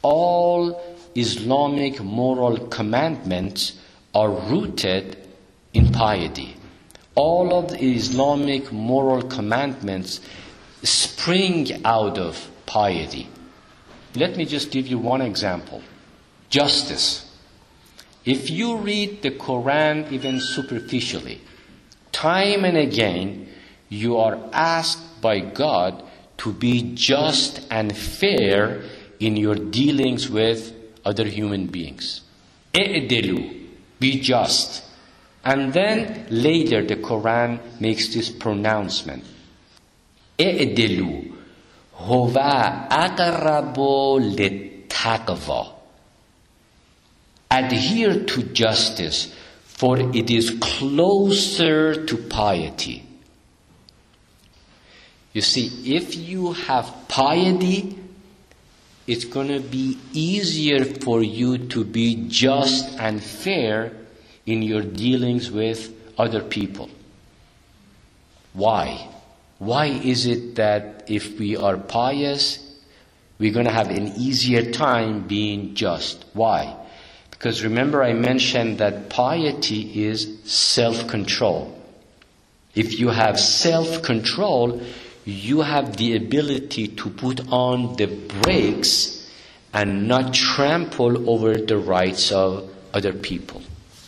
all Islamic moral commandments are rooted in piety. All of the Islamic moral commandments spring out of piety. Let me just give you one example. Justice. If you read the Quran even superficially, time and again, you are asked by God to be just and fair in your dealings with other human beings. I'dilu, be just. And then later the Quran makes this pronouncement. I'dilu huwa aqrabu littaqwa. Adhere to justice, for it is closer to piety. You see, if you have piety, it's going to be easier for you to be just and fair in your dealings with other people. Why? Why is it that if we are pious, we're going to have an easier time being just? Why? Because remember I mentioned that piety is self-control. If you have self-control, you have the ability to put on the brakes and not trample over the rights of other people.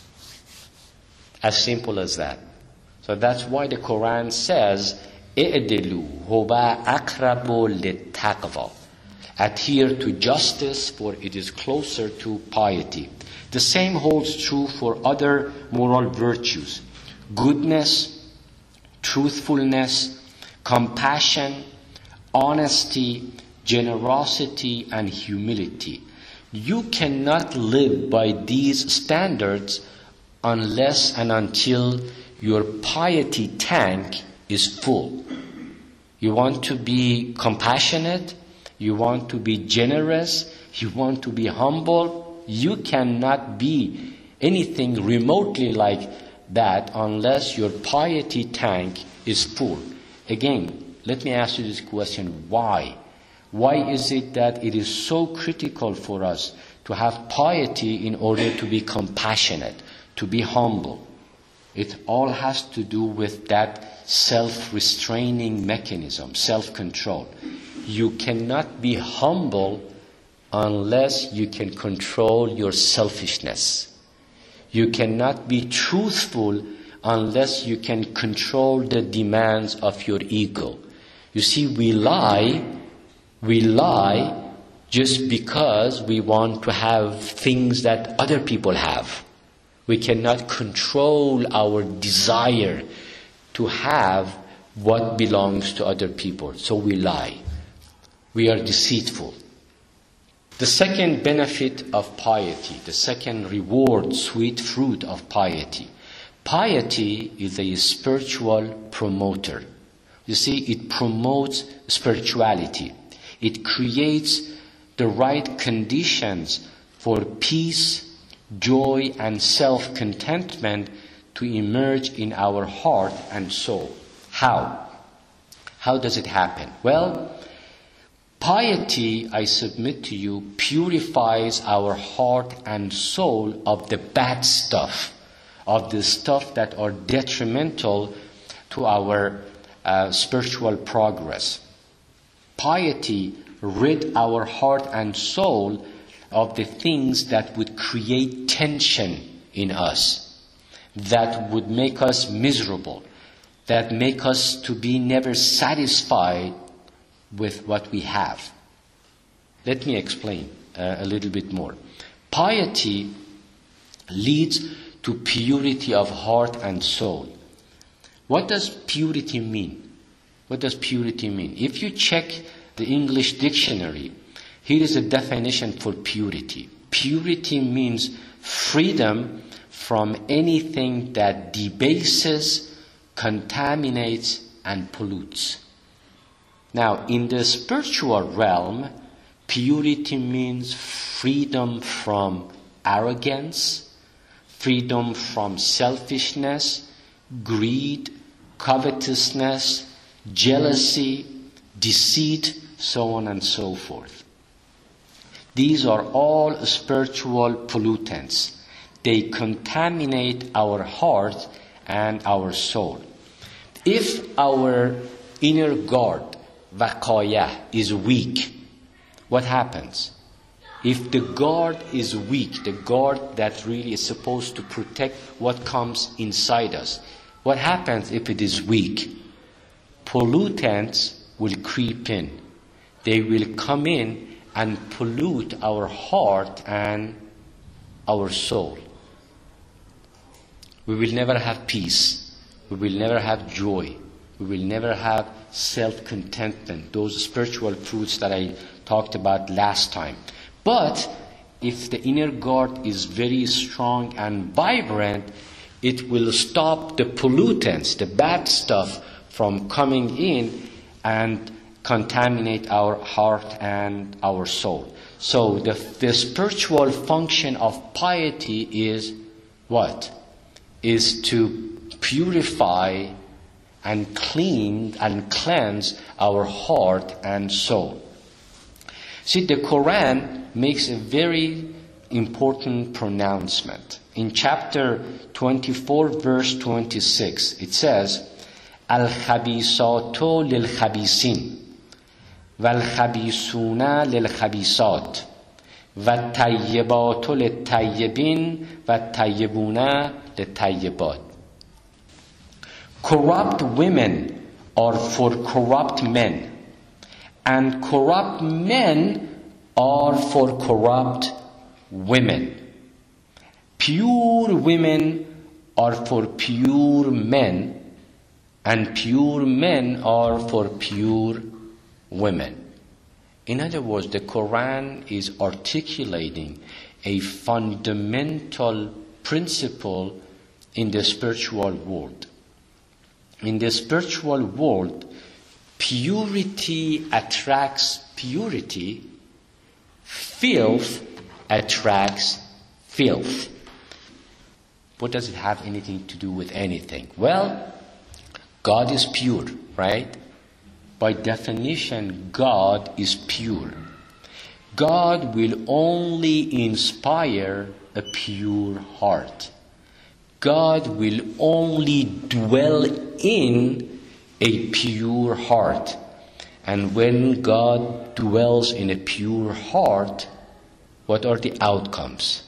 As simple as that. So that's why the Quran says, "I'dilu huwa aqrabu littaqwa." Adhere to justice, for it is closer to piety. The same holds true for other moral virtues. Goodness, truthfulness, compassion, honesty, generosity, and humility. You cannot live by these standards unless and until your piety tank is full. You want to be compassionate, you want to be generous, you want to be humble. You cannot be anything remotely like that unless your piety tank is full. Again, let me ask you this question. Why? Why is it that it is so critical for us to have piety in order to be compassionate, to be humble? It all has to do with that self-restraining mechanism, self-control. You cannot be humble unless you can control your selfishness. You cannot be truthful unless you can control the demands of your ego. You see, we lie just because we want to have things that other people have. We cannot control our desire to have what belongs to other people. So we lie. We are deceitful. The second benefit of piety, the second reward, sweet fruit of piety. Piety is a spiritual promoter. You see, it promotes spirituality. It creates the right conditions for peace, joy, and self-contentment to emerge in our heart and soul. How? How does it happen? Well, piety, I submit to you, purifies our heart and soul of the bad stuff, of the stuff that are detrimental to our spiritual progress. Piety rid our heart and soul of the things that would create tension in us, that would make us miserable, that make us to be never satisfied with what we have. Let me explain a little bit more. Piety leads to purity of heart and soul. What does purity mean? What does purity mean? If you check the English dictionary, here is a definition for purity. Purity means freedom from anything that debases, contaminates, and pollutes. Now, in the spiritual realm, purity means freedom from arrogance, freedom from selfishness, greed, covetousness, jealousy, deceit, so on and so forth. These are all spiritual pollutants. They contaminate our heart and our soul. If our inner guard, vaqaya, is weak, what happens? If the guard is weak, the guard that really is supposed to protect what comes inside us, what happens if it is weak? Pollutants will creep in. They will come in and pollute our heart and our soul. We will never have peace. We will never have joy. We will never have self-contentment, those spiritual fruits that I talked about last time. But if the inner guard is very strong and vibrant, it will stop the pollutants, the bad stuff, from coming in and contaminate our heart and our soul. So the spiritual function of piety is what? Is to purify and clean and cleanse our heart and soul. See, the Quran makes a very important pronouncement. In chapter 24, verse 26, it says, Al-Khabisatu lil-Khabisin, Wal-Khabisuna lil-Khabisat, Wat-Tayyibatu lil-Tayyibin, Wat-Tayyibuna lil-Tayyibat. Corrupt women are for corrupt men, and corrupt men are for corrupt women. Pure women are for pure men, and pure men are for pure women. In other words, the Quran is articulating a fundamental principle in the spiritual world. In the spiritual world, purity attracts purity, filth attracts filth. What does it have anything to do with anything? Well, God is pure, right? By definition, God is pure. God will only inspire a pure heart. God will only dwell in a pure heart. And when God dwells in a pure heart, what are the outcomes?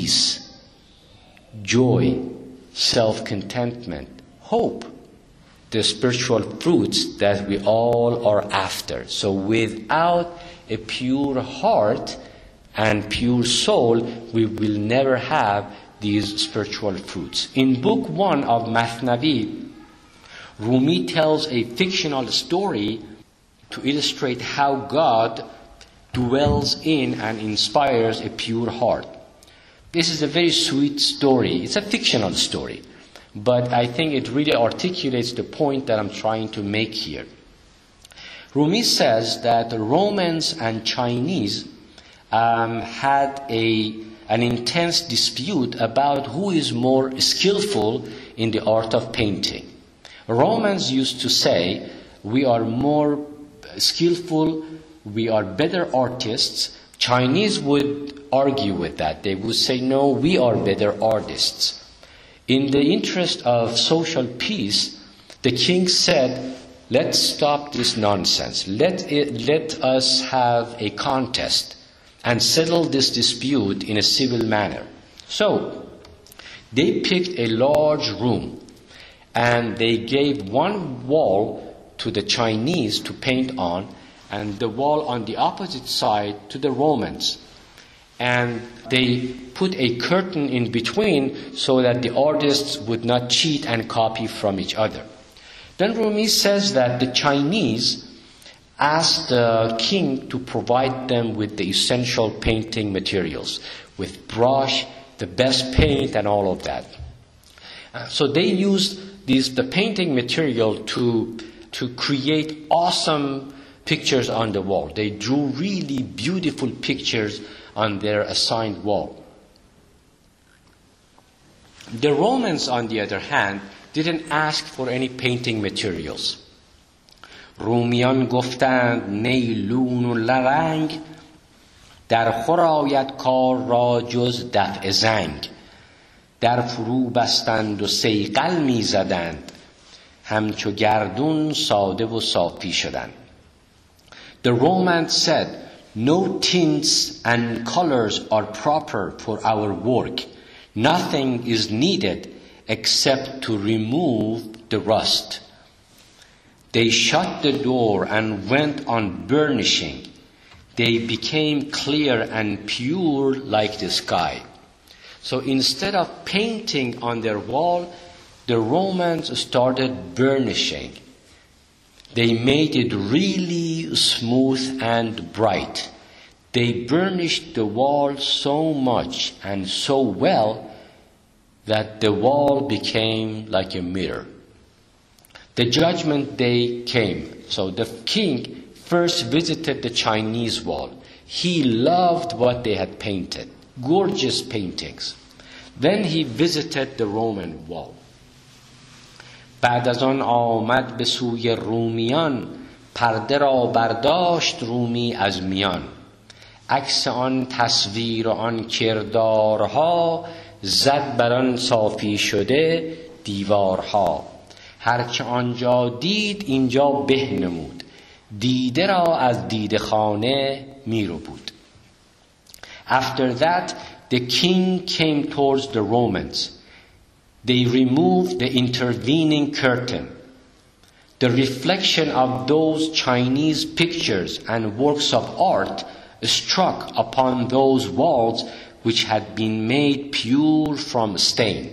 Peace, joy, self-contentment, hope. the spiritual fruits that we all are after. So without a pure heart and pure soul, we will never have these spiritual fruits. In book 1 of Mathnavi, Rumi tells a fictional story to illustrate how God dwells in and inspires a pure heart. This is a very sweet story. It's a fictional story, but I think it really articulates the point that I'm trying to make here. Rumi says that the Romans and Chinese had an intense dispute about who is more skillful in the art of painting. Romans used to say, we are more skillful, we are better artists. Chinese would argue with that. They would say, no, we are better artists. In the interest of social peace, the king said, let's stop this nonsense. Let us have a contest and settle this dispute in a civil manner. So they picked a large room and they gave one wall to the Chinese to paint on and the wall on the opposite side to the Romans. And they put a curtain in between so that the artists would not cheat and copy from each other. Then Rumi says that the Chinese asked the king to provide them with the essential painting materials, with brush, the best paint, and all of that. So they used the painting material to create awesome pictures on the wall. They drew really beautiful pictures on their assigned wall. The Romans, on the other hand, didn't ask for any painting materials. رومیان گفتند نیلون و لرنگ در خور آید کار را جز دفع زنگ در فرو بستند و صیقل می زدند همچو گردون ساده و صافی شدند. The Romans said, no tints and colors are proper for our work. Nothing is needed except to remove the rust. They shut the door and went on burnishing. They became clear and pure like the sky. So instead of painting on their wall, the Romans started burnishing. They made it really smooth and bright. They burnished the wall so much and so well that the wall became like a mirror. The judgment day came. So the king first visited the Chinese wall. He loved what they had painted, gorgeous paintings. Then he visited the Roman wall. بعد از آن آمد به سوی رومیان پرده را برداشت رومی از میان عکس آن تصویر و آن کردارها زد بر آن صافی شده دیوارها هرچه آنجا دید اینجا به نمود دیده را از دیده خانه می رو بود. After that the king came towards the Romans. They removed the intervening curtain. The reflection of those Chinese pictures and works of art struck upon those walls which had been made pure from stain.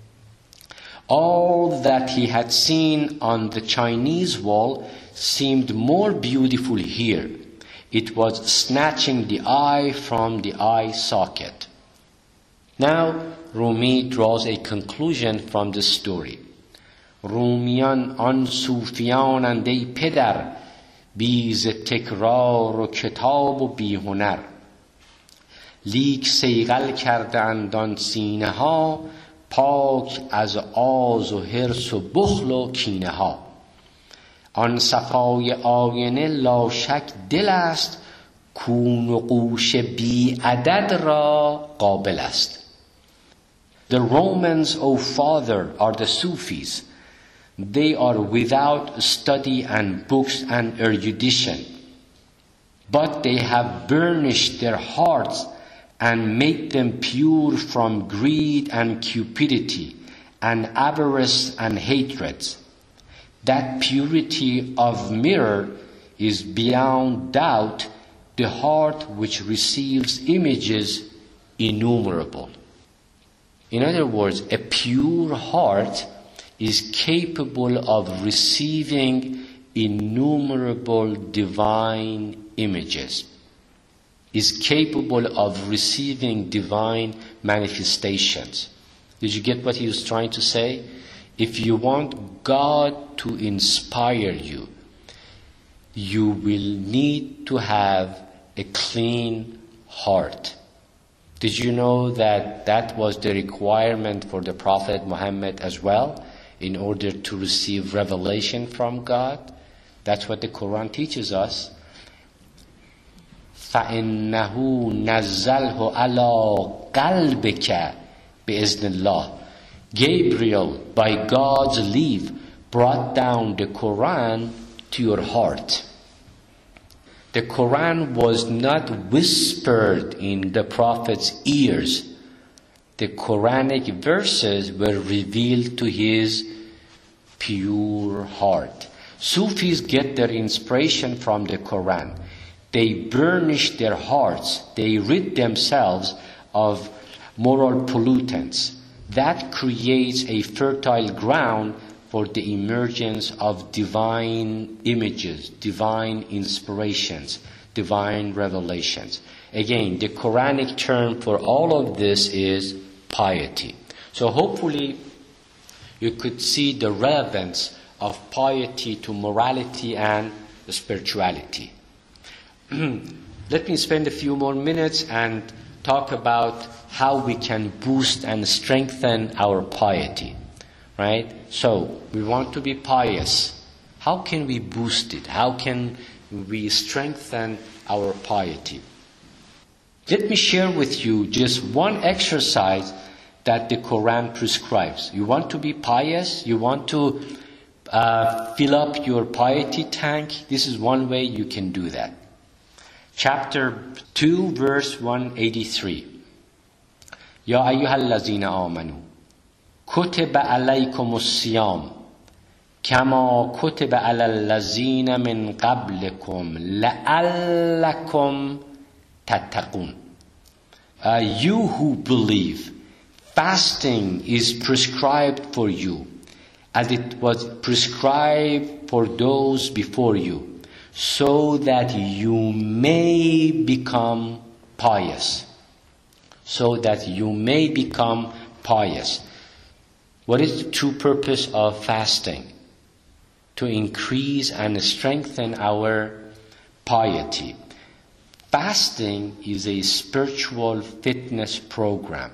All that he had seen on the Chinese wall seemed more beautiful here. It was snatching the eye from the eye socket. Now, Rumi draws a conclusion from this story. رومیان آن صوفیانند ای پدر بی ز تکرار و کتاب و بی هنر لیک صیقل کردند آن سینه ها پاک از آز و حرص و بخل و کینه ها آن صفای آینه لا شک دل است کون و قوش بی عدد را قابل است. The Romans, O father, are the Sufis. They are without study and books and erudition. But they have burnished their hearts and made them pure from greed and cupidity and avarice and hatreds. That purity of mirror is beyond doubt the heart which receives images innumerable. In other words, a pure heart is capable of receiving innumerable divine images, is capable of receiving divine manifestations. Did you get what he was trying to say? If you want God to inspire you, you will need to have a clean heart. Did you know that that was the requirement for the Prophet Muhammad as well, in order to receive revelation from God? That's what the Quran teaches us. فَإِنَّهُ نَزَّلْهُ عَلَىٰ قَلْبِكَ بِإِذْنِ اللَّهِ. Gabriel, by God's leave, brought down the Quran to your heart. The Quran was not whispered in the Prophet's ears. The Quranic verses were revealed to his pure heart. Sufis get their inspiration from the Quran. They burnish their hearts. They rid themselves of moral pollutants. That creates a fertile ground for the emergence of divine images, divine inspirations, divine revelations. Again, the Quranic term for all of this is piety. So hopefully you could see the relevance of piety to morality and spirituality. Let me spend a few more minutes and talk about how we can boost and strengthen our piety. Right? So, we want to be pious. How can we boost it? How can we strengthen our piety? Let me share with you just one exercise that the Quran prescribes. You want to be pious? You want to fill up your piety tank? This is one way you can do that. Chapter 2, verse 183. Ya ayyuhallazina amanu كتب عليكم الصيام كما كتب على الذين من قبلكم لعلكم تتقون. You who believe, fasting is prescribed for you as it was prescribed for those before you, so that you may become pious. So that you may become pious. What is the true purpose of fasting? To increase and strengthen our piety. Fasting is a spiritual fitness program.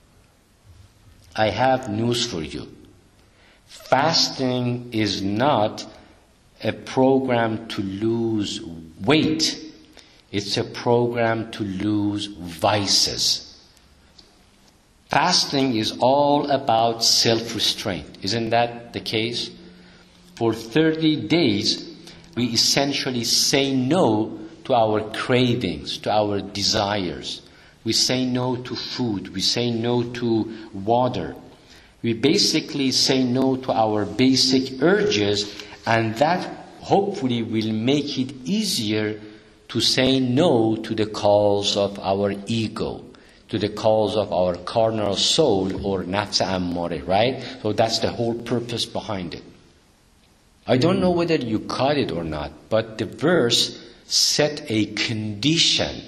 I have news for you. Fasting is not a program to lose weight. It's a program to lose vices. Fasting is all about self-restraint. Isn't that the case? For 30 days, we essentially say no to our cravings, to our desires. We say no to food. We say no to water. We basically say no to our basic urges, and that hopefully will make it easier to say no to the calls of our ego, to the calls of our carnal soul or nafs ammare, right? So that's the whole purpose behind it. I don't know whether you caught it or not, but the verse set a condition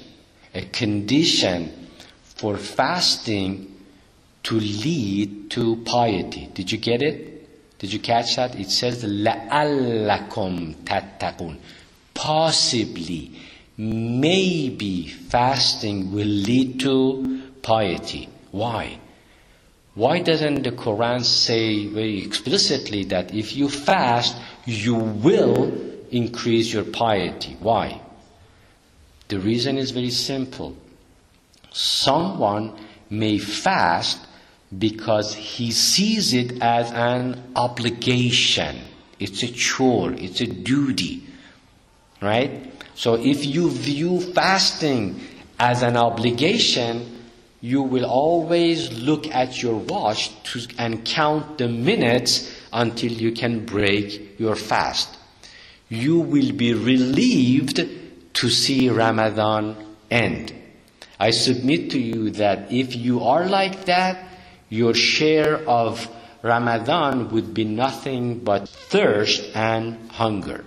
for fasting to lead to piety. Did you get it? Did you catch that? It says, لَعَلَّكُمْ تَتَّقُونَ. Possibly, maybe fasting will lead to piety. Why? Why doesn't the Quran say very explicitly that if you fast, you will increase your piety? Why? The reason is very simple. Someone may fast because he sees it as an obligation. It's a chore. It's a duty. Right? So if you view fasting as an obligation, you will always look at your watch and count the minutes until you can break your fast. You will be relieved to see Ramadan end. I submit to you that if you are like that, your share of Ramadan would be nothing but thirst and hunger.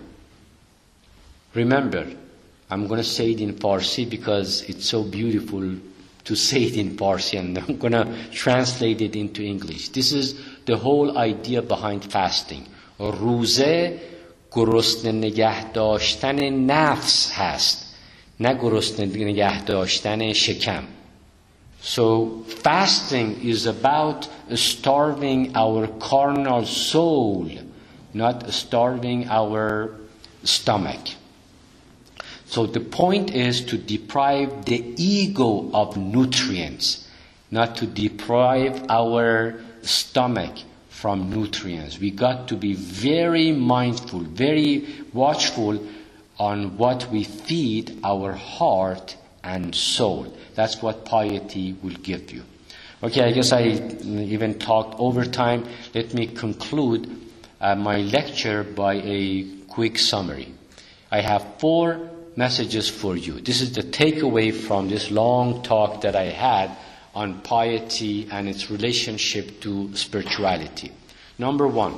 Remember, I'm going to say it in Farsi because it's so beautiful to say it in Farsi, and I'm going to translate it into English. This is the whole idea behind fasting. روزه گرسنه نگه داشتن نفس هست، نه گرسنه نگه داشتن شکم. So fasting is about starving our carnal soul, not starving our stomach. So the point is to deprive the ego of nutrients, not to deprive our stomach from nutrients. We got to be very mindful, very watchful on what we feed our heart and soul. That's what piety will give you. Okay, I guess I even talked over time. Let me conclude my lecture by a quick summary. I have 4 messages for you. This is the takeaway from this long talk that I had on piety and its relationship to spirituality. Number 1,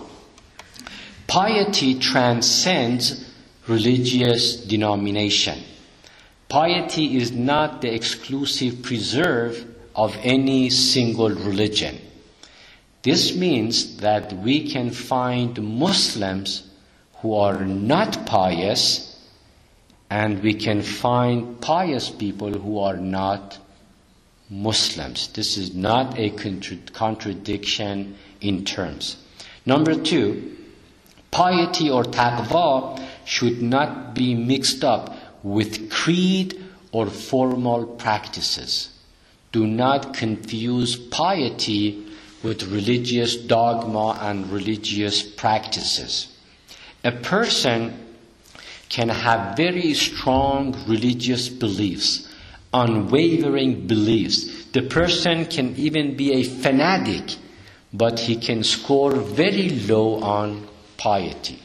piety transcends religious denomination. Piety is not the exclusive preserve of any single religion. This means that we can find Muslims who are not pious, and we can find pious people who are not Muslims. This is not a contradiction in terms. Number 2, piety or taqwa should not be mixed up with creed or formal practices. Do not confuse piety with religious dogma and religious practices. A person can have very strong religious beliefs, unwavering beliefs. The person can even be a fanatic, but he can score very low on piety.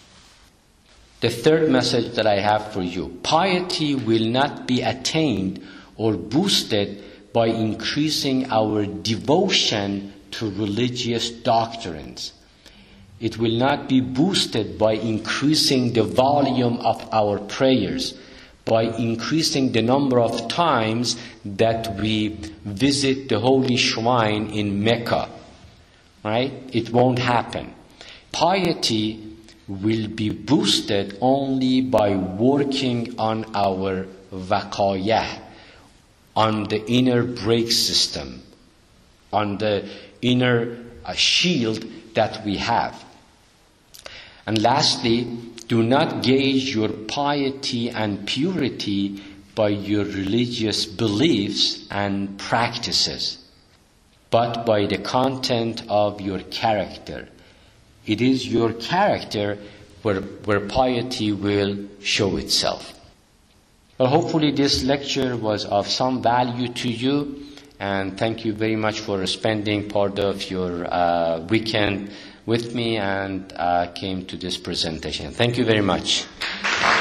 The third message that I have for you: piety will not be attained or boosted by increasing our devotion to religious doctrines. It will not be boosted by increasing the volume of our prayers, by increasing the number of times that we visit the holy shrine in Mecca. Right? It won't happen. Piety will be boosted only by working on our waqayah, on the inner brake system, on the inner shield that we have. And lastly, do not gauge your piety and purity by your religious beliefs and practices, but by the content of your character. It is your character where piety will show itself. Well, hopefully this lecture was of some value to you, and thank you very much for spending part of your weekend with me and came to this presentation. Thank you very much.